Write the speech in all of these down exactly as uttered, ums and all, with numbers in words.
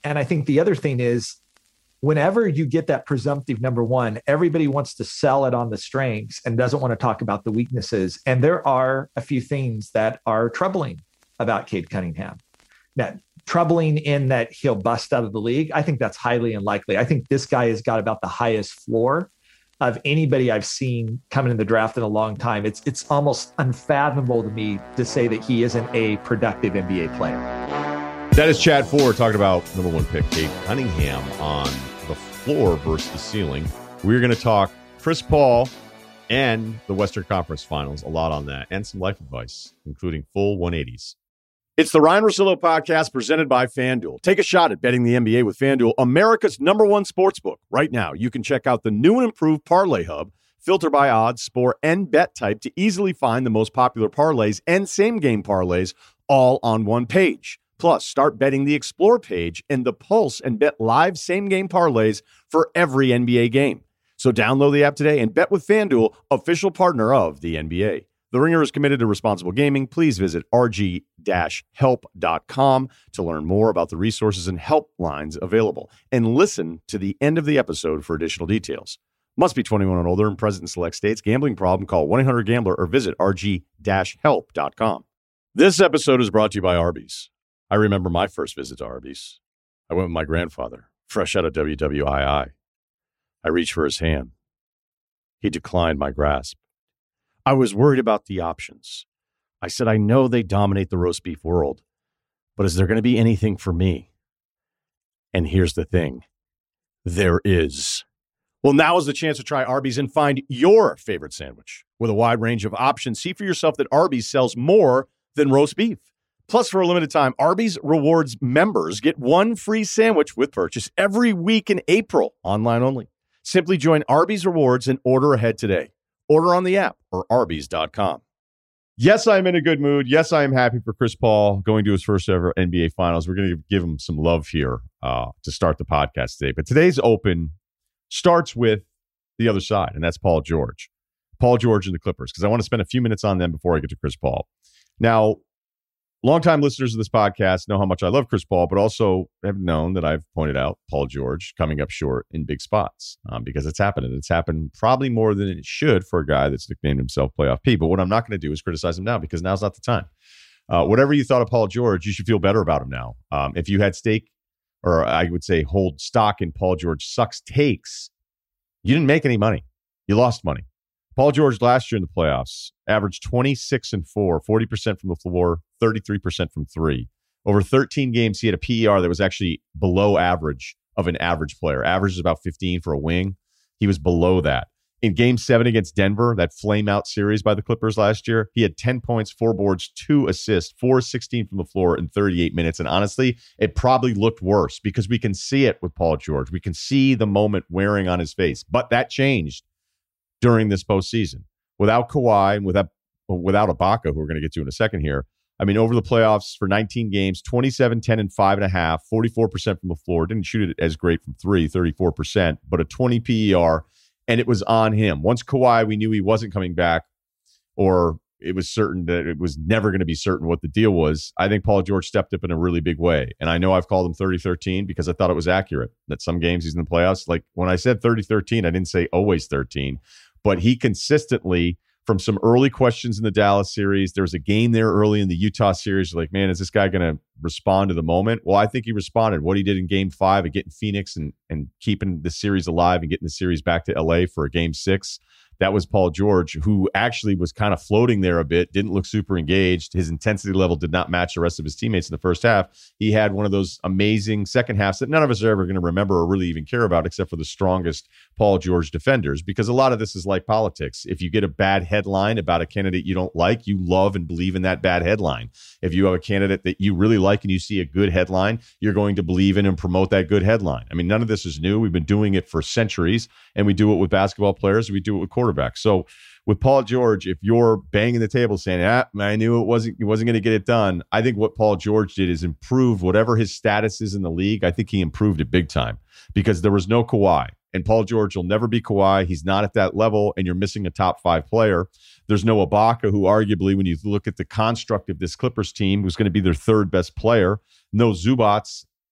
And I think the other thing is, whenever you get that presumptive number one, everybody wants to sell it on the strengths and doesn't want to talk about the weaknesses. And there are a few things that are troubling about Cade Cunningham. Now, troubling in that he'll bust out of the league. I think that's highly unlikely. I think this guy has got about the highest floor of anybody I've seen coming in the draft in a long time. It's it's almost unfathomable to me to say that he isn't a productive N B A player. That is Chad Ford talking about number one pick Cade Cunningham on the floor versus the ceiling. We're going to talk Chris Paul and the Western Conference Finals, a lot on that, and some life advice, including full one eighties. It's the Ryan Russillo podcast presented by FanDuel. Take a shot at betting the N B A with FanDuel, America's number one sportsbook. Right now, you can check out the new and improved Parlay Hub, filter by odds, score, and bet type to easily find the most popular parlays and same-game parlays all on one page. Plus, start betting the Explore page and the Pulse and bet live same-game parlays for every N B A game. So download the app today and bet with FanDuel, official partner of the N B A. The Ringer is committed to responsible gaming. Please visit r g dash help dot com to learn more about the resources and helplines available. And listen to the end of the episode for additional details. Must be twenty-one and older and present in select states. Gambling problem? Call one eight hundred gambler or visit r g dash help dot com. This episode is brought to you by Arby's. I remember my first visit to Arby's. I went with my grandfather, fresh out of W W I I. I reached for his hand. He declined my grasp. I was worried about the options. I said, I know they dominate the roast beef world, but is there going to be anything for me? And here's the thing. There is. Well, now is the chance to try Arby's and find your favorite sandwich. With a wide range of options, see for yourself that Arby's sells more than roast beef. Plus, for a limited time, Arby's Rewards members get one free sandwich with purchase every week in April, online only. Simply join Arby's Rewards and order ahead today. Order on the app or arby's dot com. Yes, I'm in a good mood. Yes, I am happy for Chris Paul going to his first ever N B A Finals. We're going to give him some love here uh, to start the podcast today. But today's Open starts with the other side, and that's Paul George. Paul George and the Clippers, because I want to spend a few minutes on them before I get to Chris Paul. Now, longtime listeners of this podcast know how much I love Chris Paul, but also have known that I've pointed out Paul George coming up short in big spots um, because it's happened. And it's happened probably more than it should for a guy that's nicknamed himself Playoff P. But what I'm not going to do is criticize him now because now's not the time. Uh, whatever you thought of Paul George, you should feel better about him now. Um, if you had stake, or I would say hold stock in Paul George sucks takes, you didn't make any money. You lost money. Paul George last year in the playoffs averaged twenty-six and four, forty percent from the floor, thirty-three percent from three. Over thirteen games, he had a P E R that was actually below average of an average player. Average is about fifteen for a wing. He was below that. In game seven against Denver, that flame out series by the Clippers last year, he had ten points, four boards, two assists, four sixteen from the floor in thirty-eight minutes. And honestly, it probably looked worse because we can see it with Paul George. We can see the moment wearing on his face. But that changed during this postseason. Without Kawhi and without, without Ibaka, who we're going to get to in a second here, I mean, over the playoffs for nineteen games, twenty-seven, ten, and five and a half, forty-four percent from the floor. Didn't shoot it as great from three, thirty-four percent, but a twenty P E R, and it was on him. Once Kawhi, we knew he wasn't coming back, or it was certain that it was never going to be certain what the deal was. I think Paul George stepped up in a really big way. And I know I've called him thirty thirteen because I thought it was accurate that some games he's in the playoffs. Like when I said thirty thirteen, I didn't say always thirteen. But he consistently, from some early questions in the Dallas series, there was a game there early in the Utah series. You're like, man, is this guy going to respond to the moment? Well, I think he responded. What he did in game five of getting Phoenix and, and keeping the series alive and getting the series back to L A for a game six, that was Paul George, who actually was kind of floating there a bit, didn't look super engaged. His intensity level did not match the rest of his teammates in the first half. He had one of those amazing second halves that none of us are ever going to remember or really even care about, except for the strongest Paul George defenders, because a lot of this is like politics. If you get a bad headline about a candidate you don't like, you love and believe in that bad headline. If you have a candidate that you really like and you see a good headline, you're going to believe in and promote that good headline. I mean, none of this is new. We've been doing it for centuries, and we do it with basketball players. We do it with quarterbacks. So with Paul George, if you're banging the table saying, ah, I knew it wasn't, he wasn't going to get it done, I think what Paul George did is improve whatever his status is in the league. I think he improved it big time because there was no Kawhi. And Paul George will never be Kawhi. He's not at that level, and you're missing a top five player. There's no Ibaka, who arguably, when you look at the construct of this Clippers team, who's going to be their third best player. No Zubats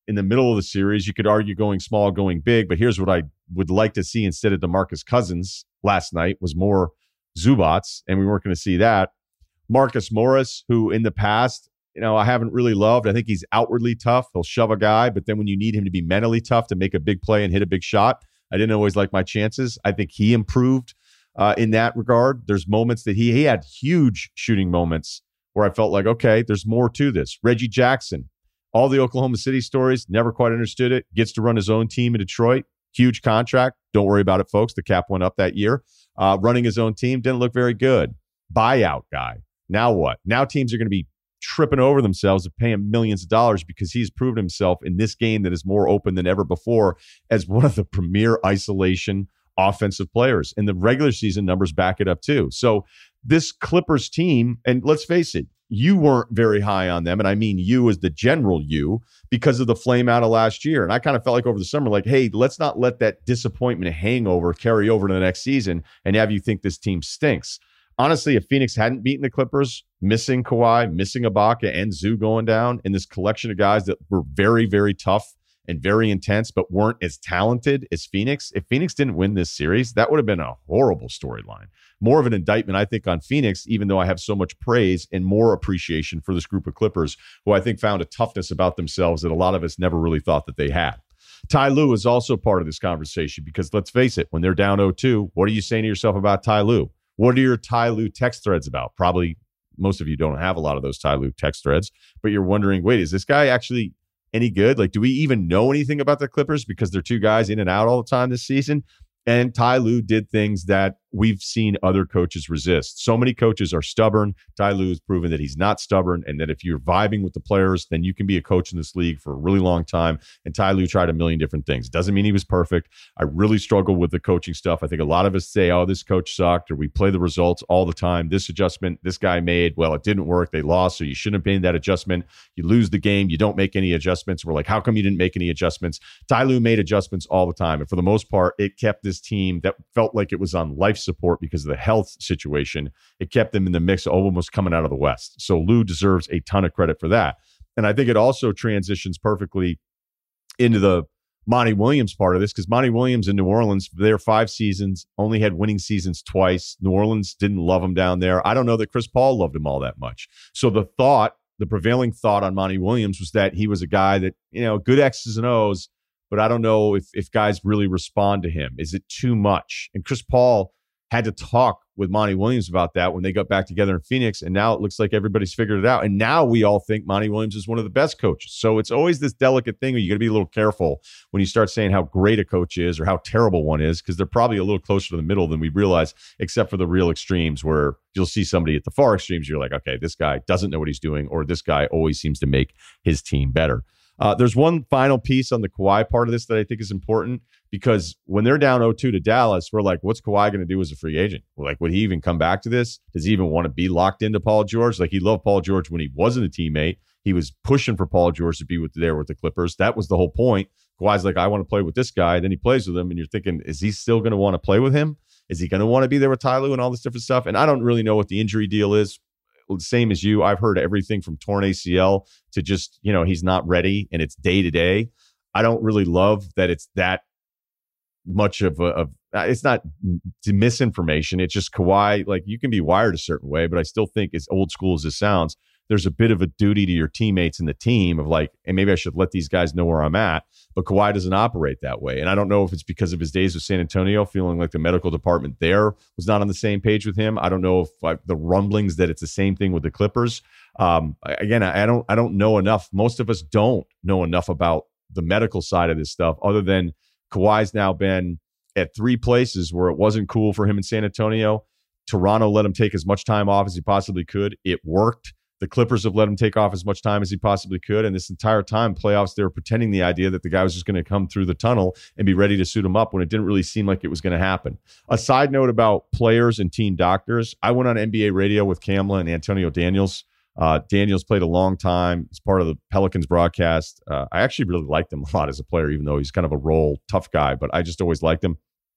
in the middle of the series. You could argue going small, going big, but here's what I would like to see instead of DeMarcus Cousins last night was more Zubats, and we weren't going to see that. Marcus Morris, who in the past, you know, I haven't really loved. I think he's outwardly tough. He'll shove a guy, but then when you need him to be mentally tough to make a big play and hit a big shot, I didn't always like my chances. I think he improved uh, in that regard. There's moments that he he had huge shooting moments where I felt like, okay, there's more to this. Reggie Jackson, all the Oklahoma City stories, never quite understood it. Gets to run his own team in Detroit. Huge contract. Don't worry about it, folks. The cap went up that year. Uh, running his own team didn't look very good. Buyout guy. Now what? Now teams are going to be tripping over themselves to pay him millions of dollars because he's proven himself in this game that is more open than ever before as one of the premier isolation offensive players. And the regular season numbers back it up too. So this Clippers team, and let's face it, you weren't very high on them. And I mean you as the general you because of the flame out of last year. And I kind of felt like over the summer, like, hey, let's not let that disappointment hangover carry over to the next season and have you think this team stinks. Honestly, if Phoenix hadn't beaten the Clippers, missing Kawhi, missing Ibaka, and Zoo going down, in this collection of guys that were very, very tough and very intense, but weren't as talented as Phoenix, if Phoenix didn't win this series, that would have been a horrible storyline. More of an indictment, I think, on Phoenix, even though I have so much praise and more appreciation for this group of Clippers, who I think found a toughness about themselves that a lot of us never really thought that they had. Ty Lue is also part of this conversation because let's face it, when they're down oh two, what are you saying to yourself about Ty Lue? What are your Ty Lue text threads about? Probably most of you don't have a lot of those Ty Lue text threads, but you're wondering, wait, is this guy actually any good? Like, do we even know anything about the Clippers because they're two guys in and out all the time this season? And Ty Lue did things that we've seen other coaches resist. So many coaches are stubborn. Ty Lue has proven that he's not stubborn and that if you're vibing with the players, then you can be a coach in this league for a really long time. And Ty Lue tried a million different things. Doesn't mean he was perfect. I really struggle with the coaching stuff. I think a lot of us say, oh, this coach sucked, or we play the results all the time. This adjustment this guy made, well, it didn't work. They lost, so you shouldn't have made that adjustment. You lose the game. You don't make any adjustments. We're like, how come you didn't make any adjustments? Ty Lue made adjustments all the time. And for the most part, it kept this team that felt like it was on life support because of the health situation. It kept them in the mix of almost coming out of the West. So Lue deserves a ton of credit for that. And I think it also transitions perfectly into the Monty Williams part of this because Monty Williams in New Orleans, their five seasons, only had winning seasons twice. New Orleans didn't love him down there. I don't know that Chris Paul loved him all that much. So the thought, the prevailing thought on Monty Williams was that he was a guy that, you know, good X's and O's, but I don't know if if guys really respond to him. Is it too much? And Chris Paul had to talk with Monty Williams about that when they got back together in Phoenix, and now it looks like everybody's figured it out. And now we all think Monty Williams is one of the best coaches. So it's always this delicate thing where you got to be a little careful when you start saying how great a coach is or how terrible one is, because they're probably a little closer to the middle than we realize, except for the real extremes where you'll see somebody at the far extremes. You're like, okay, this guy doesn't know what he's doing, or this guy always seems to make his team better. Uh, there's one final piece on the Kawhi part of this that I think is important, because when they're down oh two to Dallas, we're like, what's Kawhi going to do as a free agent? We're like, would he even come back to this? Does he even want to be locked into Paul George? Like, he loved Paul George when he wasn't a teammate. He was pushing for Paul George to be with there with the Clippers. That was the whole point. Kawhi's like, I want to play with this guy. Then he plays with him, and you're thinking, is he still going to want to play with him? Is he going to want to be there with Ty Lue and all this different stuff? And I don't really know what the injury deal is. Same as you, I've heard everything from torn A C L to just, you know, he's not ready and it's day to day. I don't really love that it's that much of a, of, it's not misinformation. It's just Kawhi, like, you can be wired a certain way, but I still think, as old school as this sounds, there's a bit of a duty to your teammates and the team of like, and maybe I should let these guys know where I'm at. But Kawhi doesn't operate that way. And I don't know if it's because of his days with San Antonio, feeling like the medical department there was not on the same page with him. I don't know if like, the rumblings that it's the same thing with the Clippers. Um, again, I, I don't, I don't know enough. Most of us don't know enough about the medical side of this stuff, other than Kawhi's now been at three places where it wasn't cool for him in San Antonio. Toronto let him take as much time off as he possibly could. It worked. The Clippers have let him take off as much time as he possibly could. And this entire time, playoffs, they were pretending the idea that the guy was just going to come through the tunnel and be ready to suit him up when it didn't really seem like it was going to happen. A side note about players and team doctors. I went on N B A radio with Kamla and Antonio Daniels. Uh, Daniels played a long time. He's part of the Pelicans broadcast. Uh, I actually really liked him a lot as a player, even though he's kind of a role, tough guy, but I just always liked him.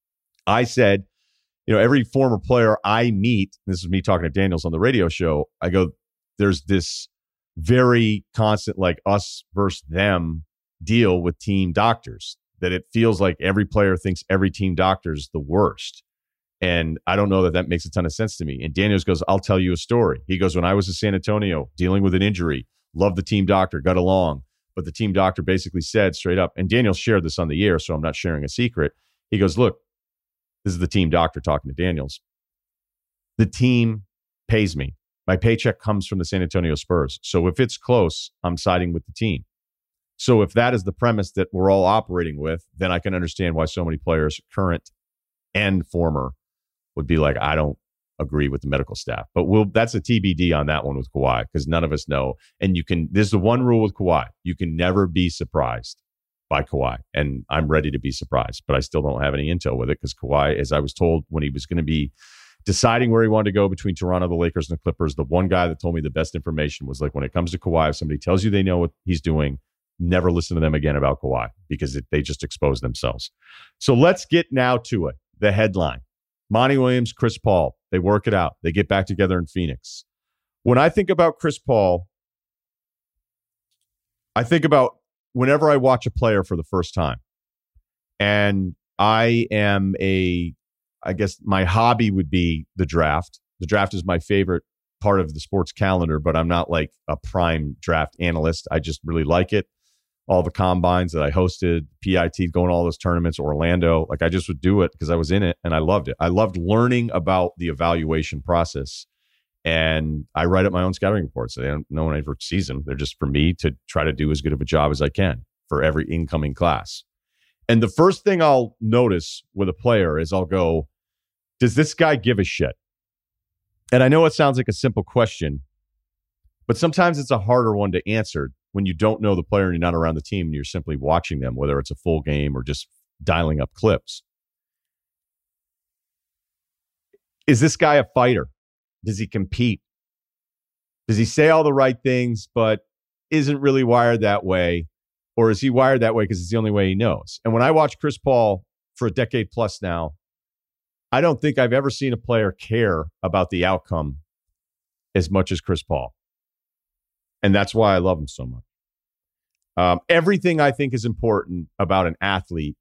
I said, you know, every former player I meet, this is me talking to Daniels on the radio show, I go, there's this very constant, like, us versus them deal with team doctors, that it feels like every player thinks every team doctor is the worst. And I don't know that that makes a ton of sense to me. And Daniels goes, I'll tell you a story. He goes, when I was in San Antonio dealing with an injury, loved the team doctor, got along. But the team doctor basically said straight up, and Daniels shared this on the air, so I'm not sharing a secret. He goes, look, this is the team doctor talking to Daniels. The team pays me. My paycheck comes from the San Antonio Spurs. So if it's close, I'm siding with the team. So if that is the premise that we're all operating with, then I can understand why so many players, current and former, would be like, I don't agree with the medical staff. But we'll that's a T B D on that one with Kawhi, because none of us know. And you can, there's the one rule with Kawhi. You can never be surprised by Kawhi. And I'm ready to be surprised, but I still don't have any intel with it, because Kawhi, as I was told when he was going to be deciding where he wanted to go between Toronto, the Lakers, and the Clippers, the one guy that told me the best information was like, when it comes to Kawhi, if somebody tells you they know what he's doing, never listen to them again about Kawhi, because it, they just expose themselves. So let's get now to it. The headline. Monty Williams, Chris Paul, they work it out. They get back together in Phoenix. When I think about Chris Paul, I think about whenever I watch a player for the first time. And I am a, I guess my hobby would be the draft. The draft is my favorite part of the sports calendar, but I'm not like a prime draft analyst. I just really like it. All the combines that I hosted, P I T, going to all those tournaments, Orlando, like I just would do it because I was in it and I loved it. I loved learning about the evaluation process. And I write up my own scouting reports. They don't, no one ever sees them. They're just for me to try to do as good of a job as I can for every incoming class. And the first thing I'll notice with a player is I'll go, does this guy give a shit? And I know it sounds like a simple question, but sometimes it's a harder one to answer when you don't know the player and you're not around the team and you're simply watching them, whether it's a full game or just dialing up clips. Is this guy a fighter? Does he compete? Does he say all the right things, but isn't really wired that way? Or is he wired that way because it's the only way he knows? And when I watch Chris Paul for a decade plus now, I don't think I've ever seen a player care about the outcome as much as Chris Paul. And that's why I love him so much. Um, everything I think is important about an athlete,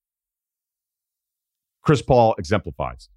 Chris Paul exemplifies.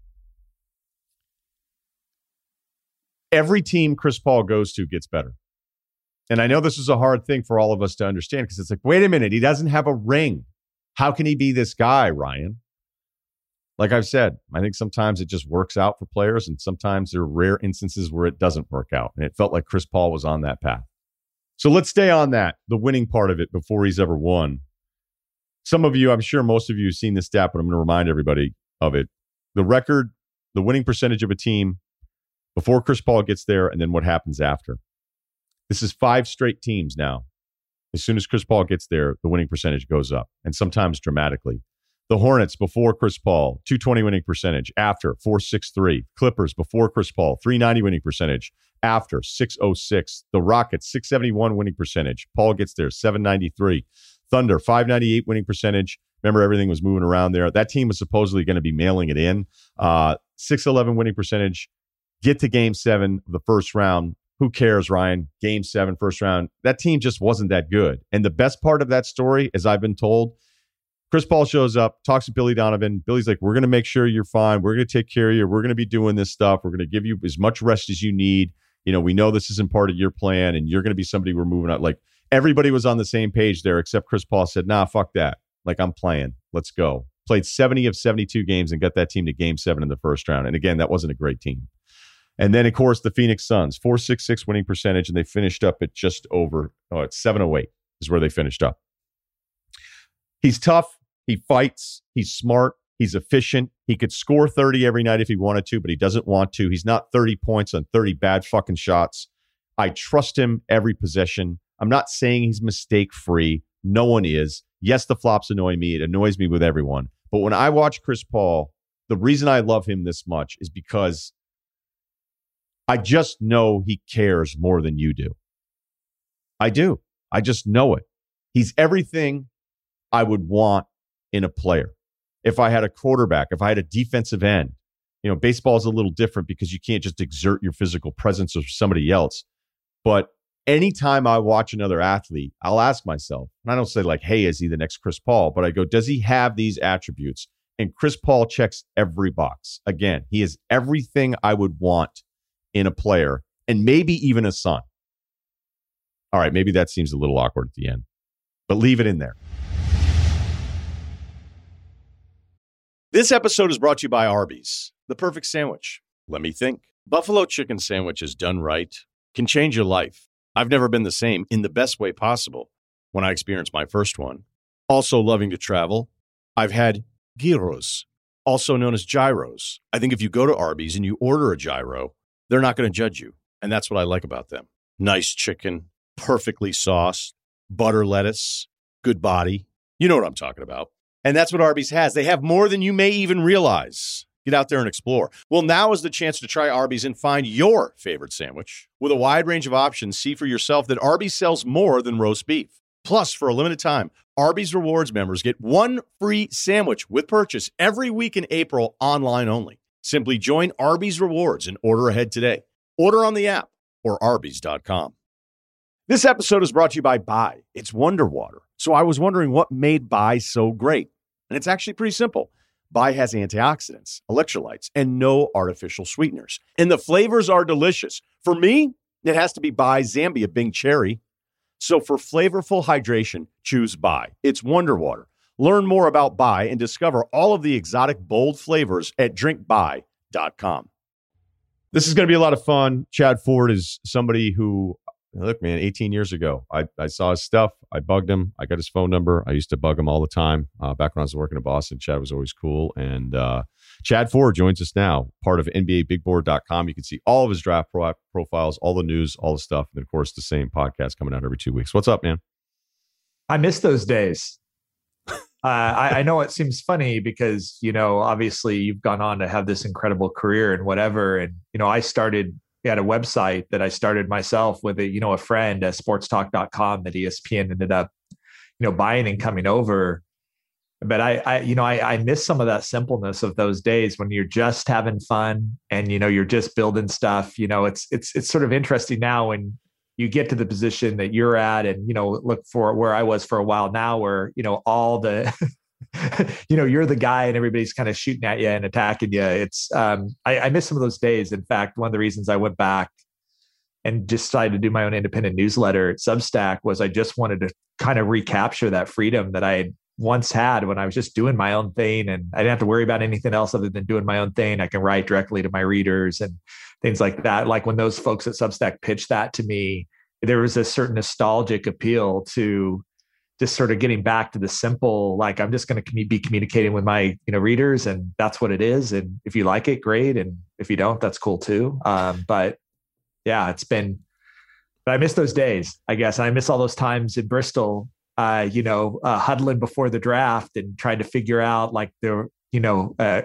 Every team Chris Paul goes to gets better. And I know this is a hard thing for all of us to understand, because it's like, wait a minute, he doesn't have a ring. How can he be this guy, Ryan? Like I've said, I think sometimes it just works out for players, and sometimes there are rare instances where it doesn't work out. And it felt like Chris Paul was on that path. So let's stay on that, the winning part of it, before he's ever won. Some of you, I'm sure most of you have seen this stat, but I'm going to remind everybody of it. The record, the winning percentage of a team before Chris Paul gets there, and then what happens after. This is five straight teams now. As soon as Chris Paul gets there, the winning percentage goes up, and sometimes dramatically. The Hornets before Chris Paul, two twenty winning percentage. After, four sixty-three. Clippers before Chris Paul, three ninety winning percentage. After, six oh six. The Rockets, six seventy-one winning percentage. Paul gets there, seven ninety-three. Thunder, five ninety-eight winning percentage. Remember, everything was moving around there. That team was supposedly going to be mailing it in. Uh, six eleven winning percentage. Get to game seven of the first round. Who cares, Ryan? Game seven, first round. That team just wasn't that good. And the best part of that story, as I've been told, Chris Paul shows up, talks to Billy Donovan. Billy's like, we're going to make sure you're fine. We're going to take care of you. We're going to be doing this stuff. We're going to give you as much rest as you need. You know, we know this isn't part of your plan, and you're going to be somebody we're moving out. Like, everybody was on the same page there, except Chris Paul said, nah, fuck that. Like, I'm playing. Let's go. Played seventy of seventy-two games and got that team to game seven in the first round. And again, that wasn't a great team. And then, of course, the Phoenix Suns, four sixty-six winning percentage, and they finished up at just over, oh, it's seven oh eight is where they finished up. He's tough. He fights. He's smart. He's efficient. He could score thirty every night if he wanted to, but he doesn't want to. He's not thirty points on thirty bad fucking shots. I trust him every possession. I'm not saying he's mistake-free. No one is. Yes, the flops annoy me. It annoys me with everyone. But when I watch Chris Paul, the reason I love him this much is because I just know he cares more than you do. I do. I just know it. He's everything I would want in a player. If I had a quarterback, if I had a defensive end, you know, baseball is a little different because you can't just exert your physical presence of somebody else. But anytime I watch another athlete, I'll ask myself, and I don't say like, hey, is he the next Chris Paul? But I go, does he have these attributes? And Chris Paul checks every box. Again, he is everything I would want in a player, and maybe even a son. All right, maybe that seems a little awkward at the end, but leave it in there. This episode is brought to you by Arby's, the perfect sandwich. Let me think. Buffalo chicken sandwiches done right can change your life. I've never been the same in the best way possible when I experienced my first one. Also loving to travel, I've had gyros, also known as gyros. I think if you go to Arby's and you order a gyro, they're not going to judge you. And that's what I like about them. Nice chicken, perfectly sauced, butter lettuce, good body. You know what I'm talking about. And that's what Arby's has. They have more than you may even realize. Get out there and explore. Well, now is the chance to try Arby's and find your favorite sandwich. With a wide range of options, see for yourself that Arby's sells more than roast beef. Plus, for a limited time, Arby's Rewards members get one free sandwich with purchase every week in April, online only. Simply join Arby's Rewards and order ahead today. Order on the app or arby's dot com. This episode is brought to you by Bai. It's Wonder Water. So I was wondering what made Bai so great. And it's actually pretty simple. Bai has antioxidants, electrolytes, and no artificial sweeteners. And the flavors are delicious. For me, it has to be Bai Zambia Bing Cherry. So for flavorful hydration, choose Bai. It's Wonder Water. Learn more about Bai and discover all of the exotic, bold flavors at drink bai dot com. This is going to be a lot of fun. Chad Ford is somebody who, look, man, eighteen years ago, I, I saw his stuff. I bugged him. I got his phone number. I used to bug him all the time. Uh, back when I was working in Boston, Chad was always cool. And uh, Chad Ford joins us now, part of N B A Big Board dot com. You can see all of his draft pro- profiles, all the news, all the stuff. And, of course, the same podcast coming out every two weeks. What's up, man? I miss those days. uh, I, I know it seems funny because, you know, obviously you've gone on to have this incredible career and whatever. And, you know, I started at a website that I started myself with a, you know, a friend at sports talk dot com that E S P N ended up, you know, buying and coming over. But I, I you know, I, I miss some of that simpleness of those days when you're just having fun and, you know, you're just building stuff. You know, it's, it's, it's sort of interesting now when you get to the position that you're at and, you know, look for where I was for a while now where, you know, all the, you know, you're the guy and everybody's kind of shooting at you and attacking you. It's, um, I, I miss some of those days. In fact, one of the reasons I went back and decided to do my own independent newsletter at Substack was I just wanted to kind of recapture that freedom that I had once had when I was just doing my own thing and I didn't have to worry about anything else other than doing my own thing. I can write directly to my readers and things like that. Like when those folks at Substack pitched that to me, there was a certain nostalgic appeal to just sort of getting back to the simple, like I'm just going to be communicating with my, you know, readers and that's what it is. And if you like it, great. And if you don't, that's cool too. Um, but yeah, it's been, but I miss those days, I guess. I miss all those times in Bristol, uh, you know, uh, huddling before the draft and trying to figure out like the, you know, uh,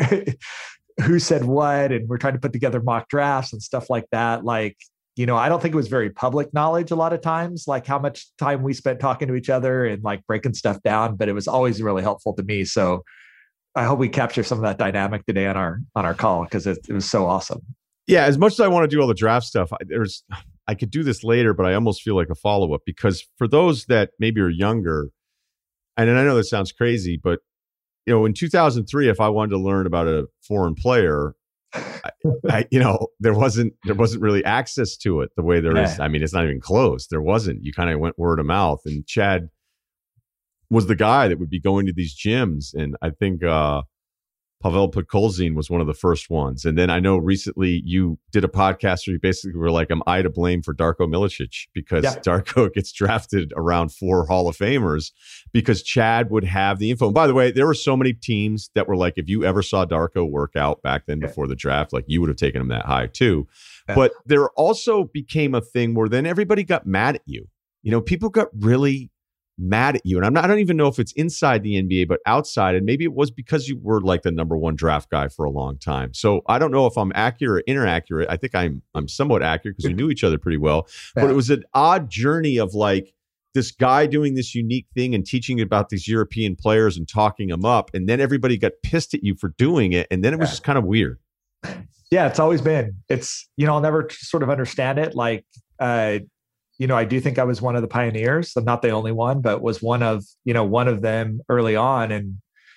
who said what, and we're trying to put together mock drafts and stuff like that. Like, you know, I don't think it was very public knowledge a lot of times, like how much time we spent talking to each other and like breaking stuff down, but it was always really helpful to me. So I hope we capture some of that dynamic today on our, on our call because it, it was so awesome. Yeah. As much as I want to do all the draft stuff, I, there's, I could do this later, but I almost feel like a follow-up because for those that maybe are younger, and I know this sounds crazy, but you know, in two thousand three, if I wanted to learn about a foreign player, I, I, you know, there wasn't there wasn't really access to it the way there yeah. is. I mean, it's not even close. There wasn't. You kind of went word of mouth, and Chad was the guy that would be going to these gyms, and I think uh, Pavel Podkolzin was one of the first ones. And then I know recently you did a podcast where you basically were like, "Am I to blame for Darko Milicic?" Because yeah. Darko gets drafted around four Hall of Famers because Chad would have the info. And by the way, there were so many teams that were like, if you ever saw Darko work out back then before the draft, like you would have taken him that high too. Yeah. But there also became a thing where then everybody got mad at you. You know, people got really mad at you. And I'm not, I don't even know if it's inside the N B A, but outside. And maybe it was because you were like the number one draft guy for a long time. So I don't know if I'm accurate or inaccurate. I think I'm, I'm somewhat accurate because we knew each other pretty well, yeah. But it was an odd journey of like this guy doing this unique thing and teaching about these European players and talking them up. And then everybody got pissed at you for doing it. And then it was yeah. just kind of weird. Yeah. It's always been, it's, you know, I'll never sort of understand it. Like, uh, you know, I do think I was one of the pioneers. I'm not the only one, but was one of, you know, one of them early on. And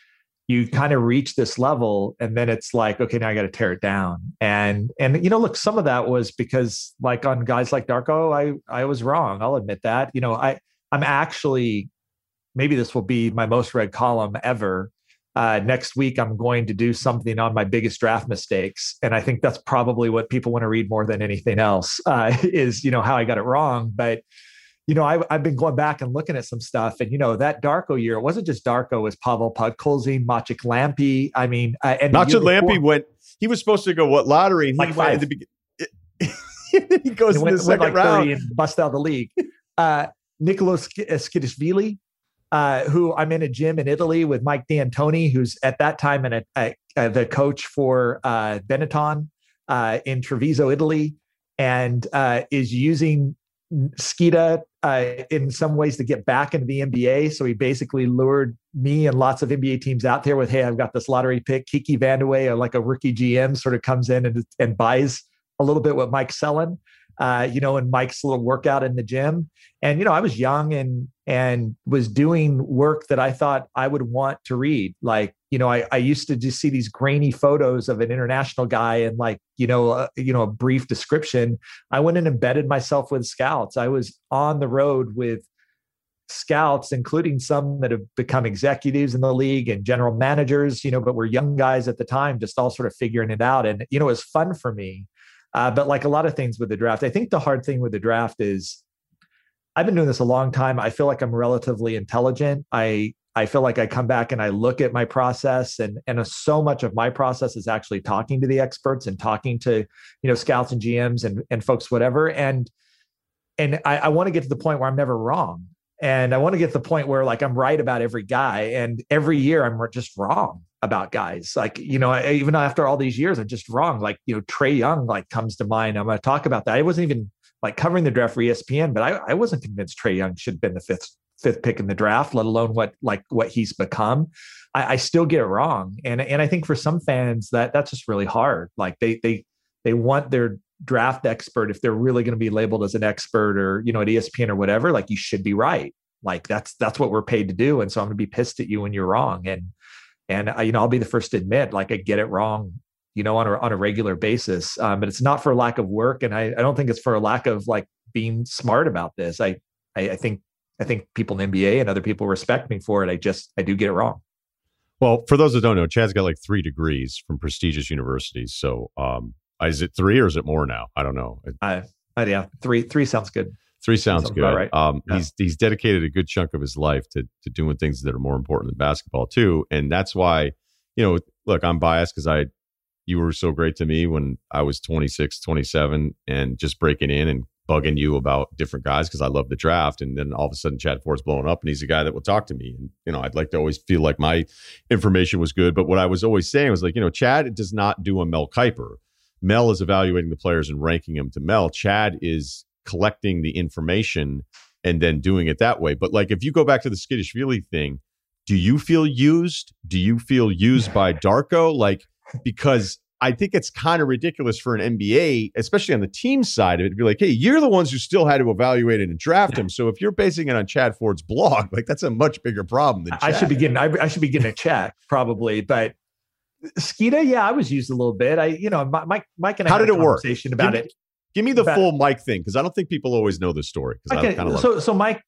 you kind of reach this level and then it's like, okay, now I got to tear it down. And, and, you know, look, some of that was because like on guys like Darko, I, I was wrong. I'll admit that, you know, I, I'm actually, maybe this will be my most read column ever. Uh, next week, I'm going to do something on my biggest draft mistakes. And I think that's probably what people want to read more than anything else uh, is, you know, how I got it wrong. But, you know, I, I've been going back and looking at some stuff and, you know, that Darko year, it wasn't just Darko, it was Pavel Podkolzin, Maciek Lampy. I mean, uh, and Maciek Lampy went, he was supposed to go what lottery? And like he five. went at the beginning. He goes in went, the second like round and bust out of the league. Uh, Nicolo Skidishvili, Uh, who I'm in a gym in Italy with Mike D'Antoni, who's at that time in a, a, a, the coach for uh, Benetton uh, in Treviso, Italy, and uh, is using Skida uh, in some ways to get back into the N B A. So he basically lured me and lots of N B A teams out there with, hey, I've got this lottery pick. Kiki Vandeweghe, like a rookie G M, sort of comes in and, and buys a little bit what Mike's selling. Uh, you know, and Mike's little workout in the gym. And, you know, I was young and and was doing work that I thought I would want to read. Like, you know, I, I used to just see these grainy photos of an international guy and like, you know, uh, you know, a brief description. I went and embedded myself with scouts. I was on the road with scouts, including some that have become executives in the league and general managers, you know, but were young guys at the time, just all sort of figuring it out. And, you know, it was fun for me. Uh, but like a lot of things with the draft, I think the hard thing with the draft is I've been doing this a long time. I feel like I'm relatively intelligent. I I feel like I come back and I look at my process and, and so much of my process is actually talking to the experts and talking to, you know, scouts and G Ms and, and folks, whatever. And, and I, I want to get to the point where I'm never wrong. And I want to get to the point where like I'm right about every guy, and every year I'm just wrong about guys. Like, you know, I, even after all these years, I'm just wrong. Like, you know, Trae Young like comes to mind. I'm going to talk about that. I wasn't even like covering the draft for E S P N, but I, I wasn't convinced Trae Young should have been the fifth fifth pick in the draft, let alone what like what he's become. I, I still get it wrong, and and I think for some fans that that's just really hard. Like they they they want their draft expert, if they're really going to be labeled as an expert or, you know, at E S P N or whatever, like you should be right. Like that's, that's what we're paid to do. And so I'm going to be pissed at you when you're wrong. And, and I, you know, I'll be the first to admit, like I get it wrong, you know, on a, on a regular basis. Um, but it's not for lack of work. And I, I don't think it's for a lack of like being smart about this. I, I, I think, I think people in the N B A and other people respect me for it. I just, I do get it wrong. Well, for those that don't know, Chad's got like three degrees from prestigious universities. So, um, is it three or is it more now? I don't know. Uh, uh, yeah, three, three sounds good. Three sounds, sounds good. Right. Um, yeah. He's he's dedicated a good chunk of his life to to doing things that are more important than basketball too, and that's why, you know, look, I'm biased because I, you were so great to me when I was twenty-six, twenty-seven, and just breaking in and bugging you about different guys because I love the draft, and then all of a sudden Chad Ford's blowing up, and he's a guy that will talk to me, and you know, I'd like to always feel like my information was good, but what I was always saying was like, you know, Chad does not do a Mel Kiper. Mel is evaluating the players and ranking them to Mel. Chad is collecting the information and then doing it that way. But like, if you go back to the Skidishvili thing, do you feel used? Do you feel used by Darko? Like, because I think it's kind of ridiculous for an N B A, especially on the team side of it, to be like, hey, you're the ones who still had to evaluate it and draft him. So if you're basing it on Chad Ford's blog, like that's a much bigger problem than Chad. I should be getting, I, I should be getting a check probably, but Skida, yeah, I was used a little bit. I, you know, Mike, Mike and I How had did a it work? conversation about give me, it. Give me the but, full Mike thing, because I don't think people always know this story. Okay, I so, it. so Mike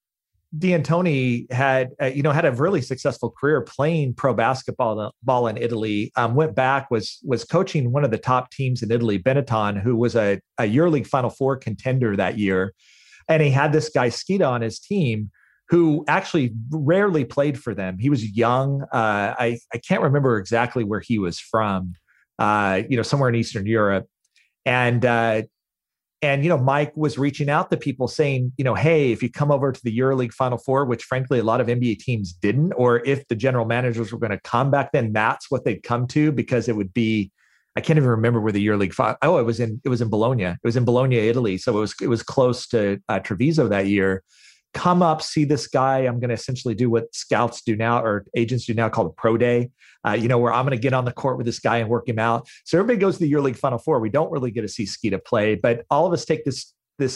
D'Antoni had, uh, you know, had a really successful career playing pro basketball ball in Italy. Um, went back, was was coaching one of the top teams in Italy, Benetton, who was a, a EuroLeague Final Four contender that year, and he had this guy Skida on his team, who actually rarely played for them. He was young. Uh, I I can't remember exactly where he was from. Uh, you know, somewhere in Eastern Europe, and. Uh, And, you know, Mike was reaching out to people saying, you know, hey, if you come over to the EuroLeague Final Four, which frankly, a lot of N B A teams didn't, or if the general managers were going to come back then, that's what they'd come to, because it would be, I can't even remember where the EuroLeague Final, oh, it was in, it was in Bologna. It was in Bologna, Italy. So it was, it was close to uh, Treviso that year. Come up, see this guy. I'm going to essentially do what scouts do now, or agents do now, called a pro day, uh, you know, where I'm going to get on the court with this guy and work him out. So everybody goes to the EuroLeague Final Four. We don't really get to see Skida play, but all of us take this, this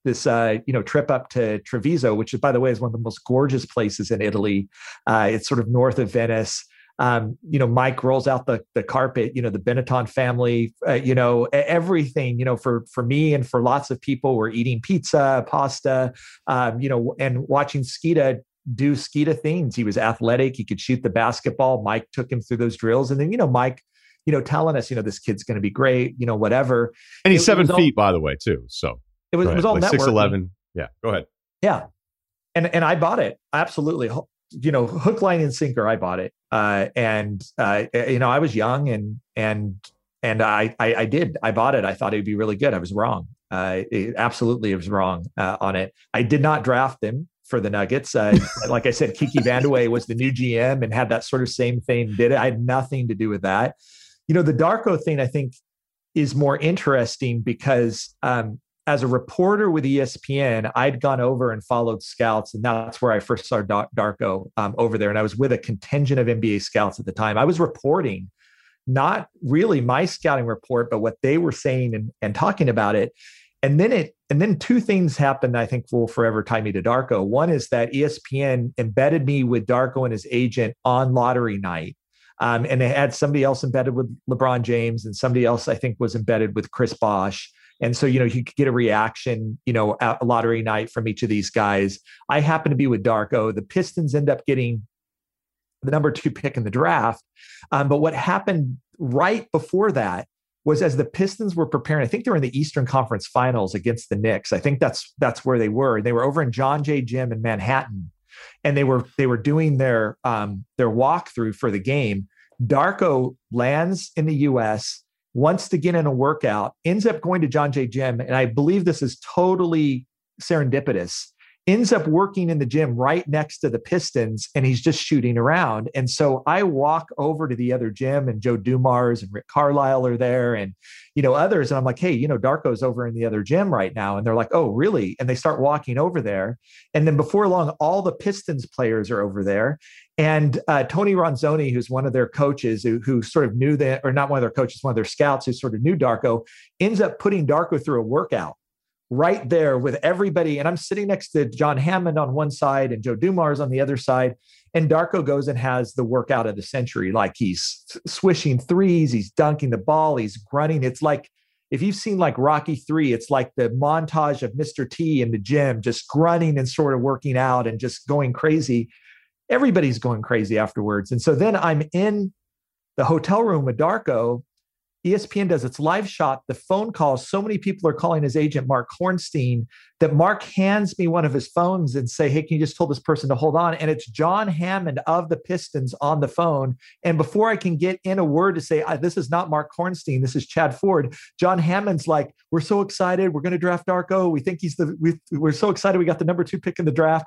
this uh, you know trip up to Treviso, which is, by the way, is one of the most gorgeous places in Italy. Uh, it's sort of north of Venice. Um, you know, Mike rolls out the the carpet. You know, the Benetton family. Uh, you know, everything. You know, for for me and for lots of people, we're eating pizza, pasta. Um, you know, and watching Skeeta do Skeeta things. He was athletic. He could shoot the basketball. Mike took him through those drills, and then you know, Mike, you know, telling us, you know, this kid's going to be great. You know, whatever. And he's it, seven it feet, all, by the way, too. So it was it was all like networking. six eleven. Yeah, go ahead. Yeah, and and I bought it absolutely. You know, hook, line, and sinker. I bought it, uh, and uh, you know, I was young, and and and I, I I did. I bought it. I thought it'd be really good. I was wrong. Uh, it, absolutely, I was wrong uh, on it. I did not draft him for the Nuggets. Uh, like I said, Kiki Vandeweghe was the new G M and had that sort of same fame. Did it? I had nothing to do with that. You know, the Darko thing, I think, is more interesting because. Um, As a reporter with E S P N, I'd gone over and followed scouts, and that's where I first saw Darko um, over there. And I was with a contingent of N B A scouts at the time. I was reporting, not really my scouting report, but what they were saying and, and talking about it. And then it, and then two things happened. I think will forever tie me to Darko. One is that E S P N embedded me with Darko and his agent on lottery night. Um, and they had somebody else embedded with LeBron James, and somebody else I think was embedded with Chris Bosh. And so, you know, you could get a reaction, you know, at a lottery night from each of these guys. I happen to be with Darko. The Pistons end up getting the number two pick in the draft. Um, but what happened right before that was as the Pistons were preparing, I think they were in the Eastern Conference Finals against the Knicks. I think that's that's where they were. They were over in John Jay Gym in Manhattan. And they were they were doing their um, their walkthrough for the game. Darko lands in the U S, wants to get in a workout, ends up going to John Jay Gym, and I believe this is totally serendipitous, ends up working in the gym right next to the Pistons, and he's just shooting around. And so I walk over to the other gym, and Joe Dumars and Rick Carlisle are there, and you know others, and I'm like, hey, you know, Darko's over in the other gym right now. And they're like, oh, really? And they start walking over there. And then before long, all the Pistons players are over there. And uh, Tony Ronzoni, who's one of their coaches, who, who sort of knew that, or not one of their coaches, one of their scouts who sort of knew Darko, ends up putting Darko through a workout right there with everybody. And I'm sitting next to John Hammond on one side and Joe Dumars on the other side. And Darko goes and has the workout of the century. Like he's swishing threes, he's dunking the ball, he's grunting. It's like, if you've seen like Rocky three, it's like the montage of Mister T in the gym, just grunting and sort of working out and just going crazy. Everybody's going crazy afterwards. And so then I'm in the hotel room with Darko. E S P N does its live shot. The phone calls, so many people are calling his agent, Mark Hornstein, that Mark hands me one of his phones and say, hey, can you just tell this person to hold on? And it's John Hammond of the Pistons on the phone. And before I can get in a word to say, this is not Mark Hornstein, this is Chad Ford, John Hammond's like, we're so excited. We're going to draft Darko. We think he's the, we, we're so excited. We got the number two pick in the draft.